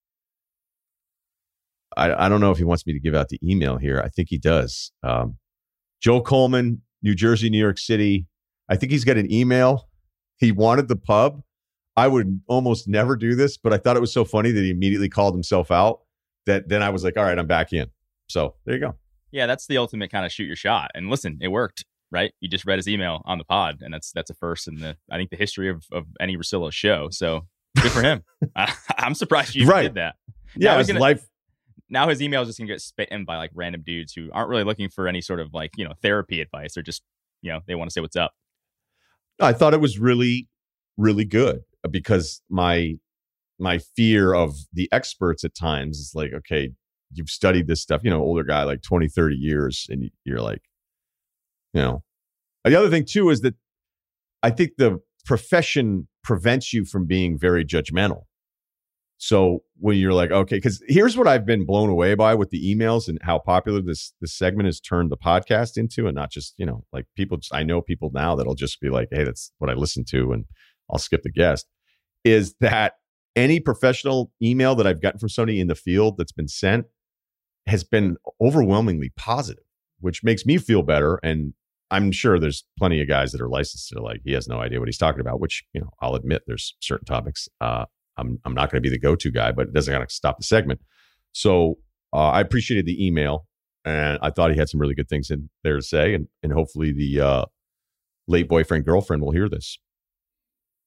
I, I don't know if he wants me to give out the email here. I think he does. Um, Joel Coleman, New Jersey, New York City. I think he's got an email. He wanted the pub. I would almost never do this, but I thought it was so funny that he immediately called himself out that then I was like, all right, I'm back in. So there you go. Yeah, that's the ultimate kind of shoot your shot. And listen, it worked, right? You just read his email on the pod, and that's that's a first in the, I think, the history of, of any Russillo show. So good for him. I, I'm surprised you right. did that. Yeah, his life. Now his email is just going to get spit in by like random dudes who aren't really looking for any sort of like, you know, therapy advice. They're just, you know, they want to say what's up. I thought it was really, really good because my my fear of the experts at times is like, okay, you've studied this stuff, you know, older guy, like twenty, thirty years. And you're like, you know, the other thing too is that I think the profession prevents you from being very judgmental. So when you're like, okay, because here's what I've been blown away by with the emails and how popular this this segment has turned the podcast into, and not just, you know, like people, just, I know people now that'll just be like, hey, that's what I listen to and I'll skip the guest, is that any professional email that I've gotten from somebody in the field that's been sent has been overwhelmingly positive, which makes me feel better. And I'm sure there's plenty of guys that are licensed to like, he has no idea what he's talking about, which, you know, I'll admit there's certain topics, uh, I'm I'm not going to be the go-to guy, but it doesn't going to stop the segment. So uh, I appreciated the email, and I thought he had some really good things in there to say, and and hopefully the uh, late boyfriend girlfriend will hear this.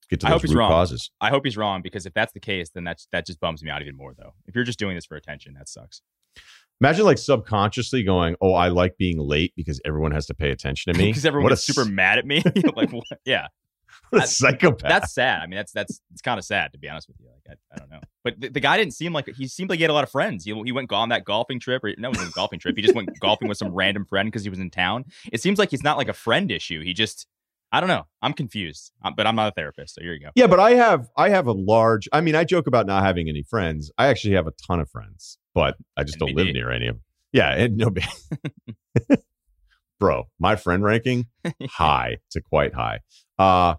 get to I those hope he's root wrong. causes. I hope he's wrong, because if that's the case, then that's that just bums me out even more, though. If you're just doing this for attention, that sucks. Imagine like subconsciously going, oh, I like being late because everyone has to pay attention to me. Because everyone what gets a, super mad at me. Like, what? Yeah. What a psychopath. That's sad. I mean, that's that's it's kind of sad, to be honest with you. Like, I, I don't know, but the, the guy didn't seem like he seemed like he had a lot of friends. He, he went on that golfing trip, or no, it wasn't a golfing trip. He just went golfing with some random friend because he was in town. It seems like it's not like a friend issue. He just, I don't know. I'm confused, um, but I'm not a therapist, so here you go. Yeah, but I have I have a large. I mean, I joke about not having any friends. I actually have a ton of friends, but I just don't N B D. live near any of them. Yeah, and no, bro, my friend ranking high to quite high. Uh,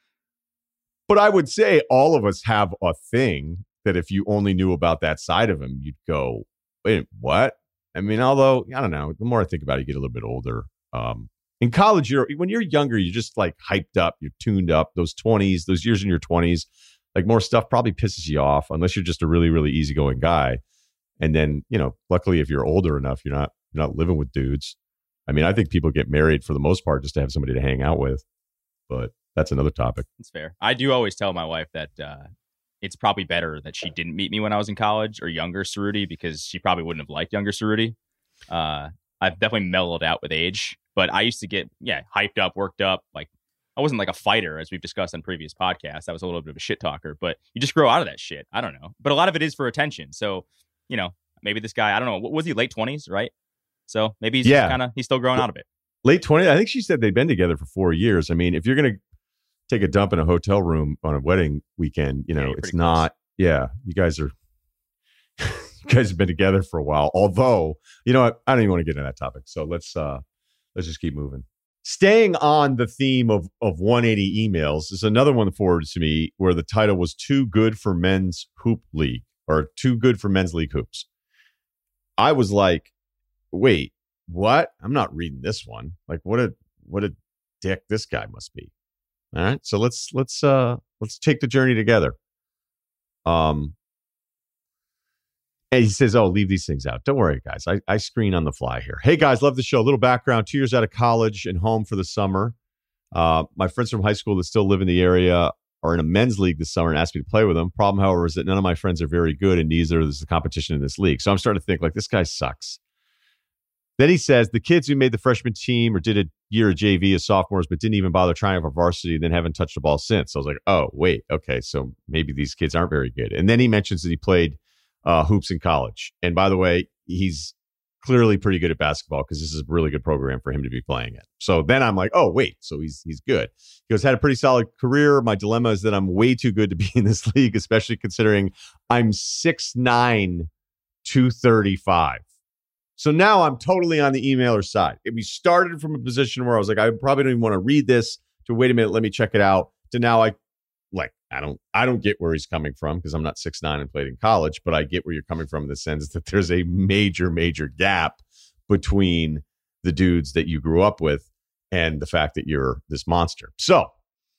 but I would say all of us have a thing that if you only knew about that side of him, you'd go, wait, what? I mean, although I don't know. The more I think about it, you get a little bit older. Um, in college, you're when you're younger, you're just like hyped up, you're tuned up. Those twenties, those years in your twenties, like more stuff probably pisses you off unless you're just a really, really easygoing guy. And then, you know, luckily, if you're older enough, you're not you're not living with dudes. I mean, I think people get married for the most part just to have somebody to hang out with. But that's another topic. It's fair. I do always tell my wife that uh, it's probably better that she didn't meet me when I was in college or younger Cerruti, because she probably wouldn't have liked younger Cerruti. Uh, I've definitely mellowed out with age, but I used to get, yeah, hyped up, worked up. Like, I wasn't like a fighter, as we've discussed on previous podcasts. I was a little bit of a shit talker, but you just grow out of that shit. I don't know. But a lot of it is for attention. So, you know, maybe this guy, I don't know, what was he, late twenties, right? So maybe he's yeah. kind of, he's still growing out of it. Late twenties. I think she said they've been together for four years. I mean, if you're going to take a dump in a hotel room on a wedding weekend, you know, Yeah, it's close. not, yeah, you guys are, you guys have been together for a while. Although, you know what, I don't even want to get into that topic. So let's, uh, let's just keep moving. Staying on the theme of, of one eighty emails is another one forwarded to me where the title was Too Good for Men's Hoop League, or Too Good for Men's League Hoops. I was like, wait, what? I'm not reading this one. Like, what a, what a dick this guy must be. All right. So let's, let's, uh, let's take the journey together. Um, and he says, oh, leave these things out. Don't worry, guys. I, I screen on the fly here. Hey, guys, love the show. A little background. Two years out of college and home for the summer. Uh, my friends from high school that still live in the area are in a men's league this summer and asked me to play with them. Problem, however, is that none of my friends are very good, and neither is the competition in this league. So I'm starting to think, like, this guy sucks. Then he says, the kids who made the freshman team or did a year of J V as sophomores but didn't even bother trying for varsity and then haven't touched the ball since. So I was like, oh, wait, okay, so maybe these kids aren't very good. And then he mentions that he played uh, hoops in college. And by the way, he's clearly pretty good at basketball because this is a really good program for him to be playing it. So then I'm like, oh, wait, so he's he's good. He goes, had a pretty solid career. My dilemma is that I'm way too good to be in this league, especially considering I'm six nine, two thirty-five. So now I'm totally on the emailer side. If we started from a position where I was like, I probably don't even want to read this, to wait a minute, let me check it out, to now I like, I don't I don't get where he's coming from because I'm not six nine and played in college, but I get where you're coming from in the sense that there's a major, major gap between the dudes that you grew up with and the fact that you're this monster. So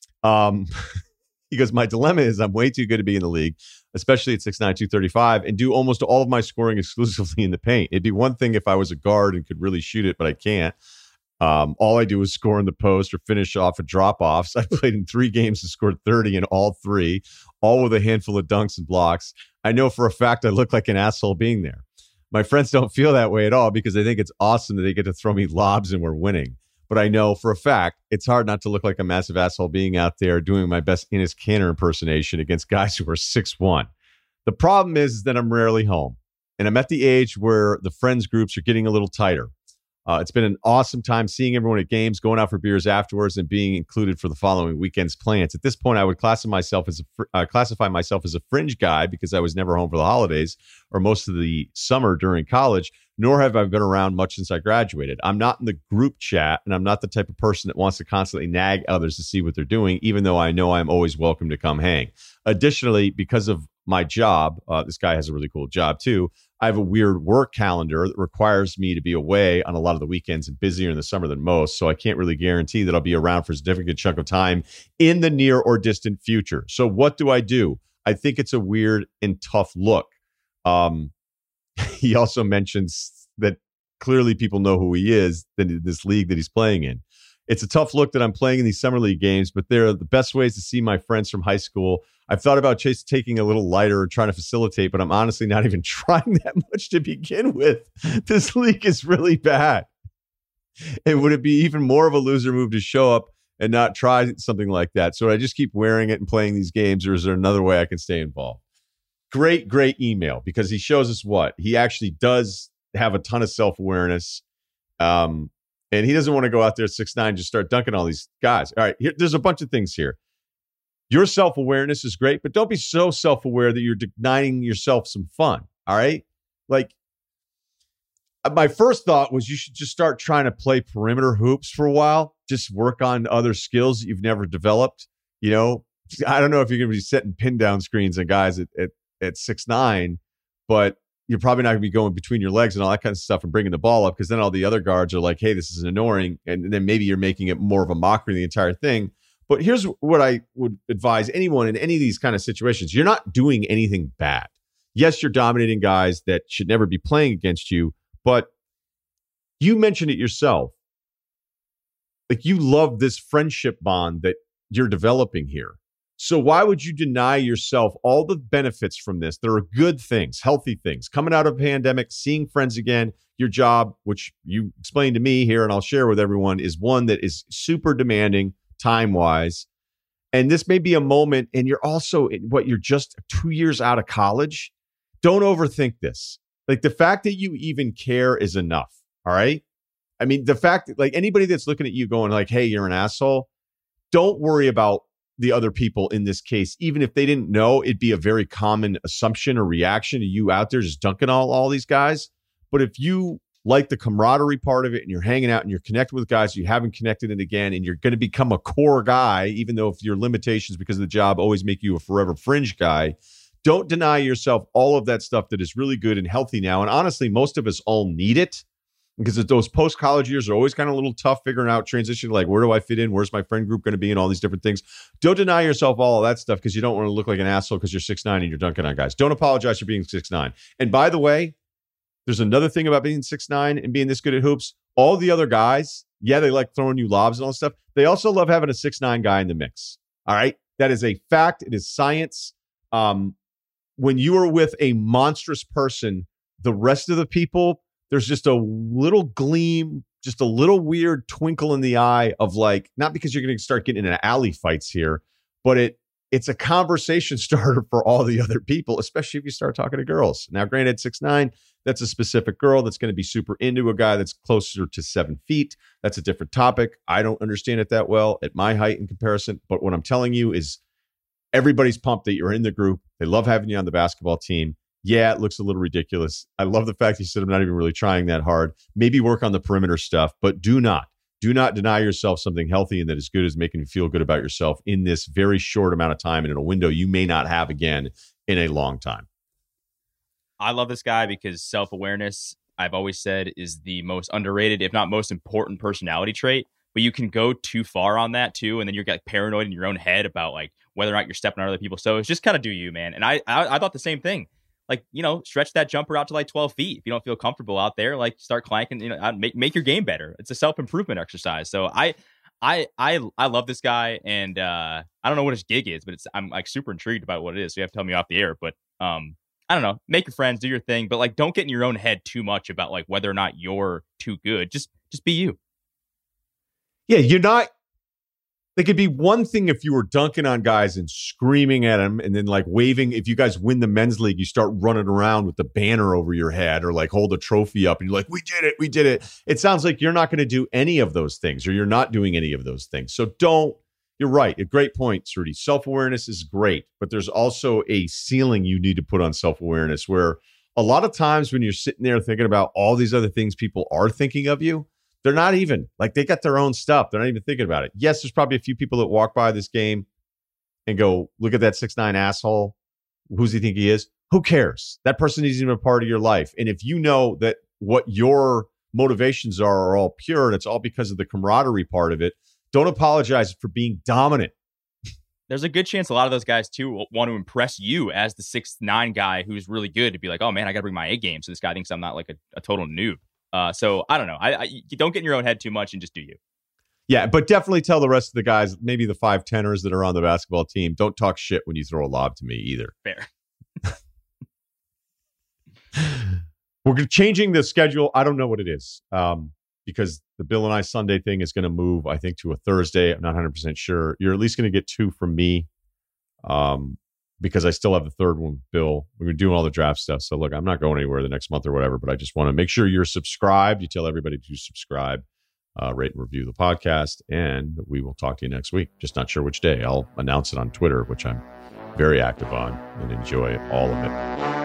um, he goes, my dilemma is I'm way too good to be in the league, especially at six nine, two thirty-five, and do almost all of my scoring exclusively in the paint. It'd be one thing if I was a guard and could really shoot it, but I can't. Um, all I do is score in the post or finish off at drop-offs. I played in three games and scored thirty in all three, all with a handful of dunks and blocks. I know for a fact I look like an asshole being there. My friends don't feel that way at all because they think it's awesome that they get to throw me lobs and we're winning. But I know for a fact it's hard not to look like a massive asshole being out there doing my best Enes Kanter impersonation against guys who are six one. The problem is, is that I'm rarely home, and I'm at the age where the friends groups are getting a little tighter. Uh, it's been an awesome time seeing everyone at games, going out for beers afterwards, and being included for the following weekend's plans. At this point, I would classify myself as a fr- uh, classify myself as a fringe guy because I was never home for the holidays or most of the summer during college, nor have I been around much since I graduated. I'm not in the group chat, and I'm not the type of person that wants to constantly nag others to see what they're doing, even though I know I'm always welcome to come hang. Additionally, because of my job, uh, this guy has a really cool job too, I have a weird work calendar that requires me to be away on a lot of the weekends and busier in the summer than most. So I can't really guarantee that I'll be around for a significant chunk of time in the near or distant future. So what do I do? I think it's a weird and tough look. Um, he also mentions that clearly people know who he is in this league that he's playing in. It's a tough look that I'm playing in these summer league games, but they're the best ways to see my friends from high school. I've thought about Chase taking a little lighter and trying to facilitate, but I'm honestly not even trying that much to begin with. This league is really bad. And would it be even more of a loser move to show up and not try something like that? So I just keep wearing it and playing these games, or is there another way I can stay involved? Great, great email, because he shows us what he actually does have a ton of self-awareness. Um, and he doesn't want to go out there at six nine, just start dunking all these guys. All right, here, there's a bunch of things here. Your self-awareness is great, but don't be so self-aware that you're denying yourself some fun. All right. Like, my first thought was you should just start trying to play perimeter hoops for a while. Just work on other skills that you've never developed. You know, I don't know if you're going to be setting pin down screens on guys at, at, at six nine, but you're probably not going to be going between your legs and all that kind of stuff and bringing the ball up, because then all the other guards are like, hey, this is annoying. And then maybe you're making it more of a mockery of the entire thing. But here's what I would advise anyone in any of these kind of situations. You're not doing anything bad. Yes, you're dominating guys that should never be playing against you, but you mentioned it yourself. Like, you love this friendship bond that you're developing here. So why would you deny yourself all the benefits from this? There are good things, healthy things, coming out of a pandemic, seeing friends again. Your job, which you explained to me here and I'll share with everyone, is one that is super demanding time-wise. And this may be a moment, and you're also, what, you're just two years out of college. Don't overthink this. Like, the fact that you even care is enough. All right. I mean, the fact that, like, anybody that's looking at you going like, hey, you're an asshole, don't worry about the other people in this case. Even if they didn't know, it'd be a very common assumption or reaction to you out there just dunking all, all these guys. But if you like the camaraderie part of it and you're hanging out and you're connected with guys you haven't connected in again, and you're going to become a core guy, even though if your limitations because of the job always make you a forever fringe guy, don't deny yourself all of that stuff that is really good and healthy now. And honestly, most of us all need it, because those post-college years are always kind of a little tough figuring out transition, like, where do I fit in? Where's my friend group going to be? And all these different things. Don't deny yourself all of that stuff, because you don't want to look like an asshole because you're six nine and you're dunking on guys. Don't apologize for being six nine. And by the way, there's another thing about being six nine and being this good at hoops. All the other guys, yeah, they like throwing you lobs and all that stuff. They also love having a six nine guy in the mix. All right? That is a fact. It is science. Um, when you are with a monstrous person, the rest of the people, there's just a little gleam, just a little weird twinkle in the eye of, like, not because you're going to start getting into alley fights here, but it it's a conversation starter for all the other people, especially if you start talking to girls. Now, granted, six nine, that's a specific girl that's going to be super into a guy that's closer to seven feet. That's a different topic. I don't understand it that well at my height in comparison. But what I'm telling you is everybody's pumped that you're in the group. They love having you on the basketball team. Yeah, it looks a little ridiculous. I love the fact he said, I'm not even really trying that hard. Maybe work on the perimeter stuff, but do not, do not deny yourself something healthy and that is good as making you feel good about yourself in this very short amount of time and in a window you may not have again in a long time. I love this guy because self-awareness, I've always said, is the most underrated, if not most important personality trait. But you can go too far on that too, and then you're like paranoid in your own head about like whether or not you're stepping on other people's toes. Just kind of do you, man. And I, I, I thought the same thing. Like, you know, stretch that jumper out to like twelve feet. If you don't feel comfortable out there, like start clanking, you know, make make your game better. It's a self-improvement exercise. So I I I I love this guy, and uh I don't know what his gig is, but it's I'm like super intrigued about what it is. So you have to tell me off the air. But um I don't know, make your friends, do your thing, but like don't get in your own head too much about like whether or not you're too good. Just just be you. Yeah, you're not. It could be one thing if you were dunking on guys and screaming at them and then like waving. If you guys win the men's league, you start running around with the banner over your head or like hold a trophy up and you're like, we did it, we did it. It sounds like you're not going to do any of those things, or you're not doing any of those things. So don't, you're right. A great point, Rudy. Self-awareness is great, but there's also a ceiling you need to put on self-awareness, where a lot of times when you're sitting there thinking about all these other things people are thinking of you, they're not even, like, they got their own stuff. They're not even thinking about it. Yes, there's probably a few people that walk by this game and go, look at that six nine asshole. Who's he think he is? Who cares? That person isn't even a part of your life. And if you know that what your motivations are are all pure and it's all because of the camaraderie part of it, don't apologize for being dominant. There's a good chance a lot of those guys, too, want to impress you as the six nine guy who's really good, to be like, oh, man, I got to bring my A game. So this guy thinks I'm not like a, a total noob. Uh, so I don't know. I, I you don't get in your own head too much and just do you. Yeah, but definitely tell the rest of the guys, maybe the five teners that are on the basketball team, don't talk shit when you throw a lob to me either. Fair. We're changing the schedule. I don't know what it is um, because the Bill and I Sunday thing is going to move, I think, to a Thursday. I'm not one hundred percent sure. You're at least going to get two from me um, because I still have the third one, Bill. We're doing all the draft stuff. So, look, I'm not going anywhere the next month or whatever, but I just want to make sure you're subscribed. You tell everybody to subscribe, uh, rate and review the podcast, and we will talk to you next week. Just not sure which day. I'll announce it on Twitter, which I'm very active on and enjoy all of it.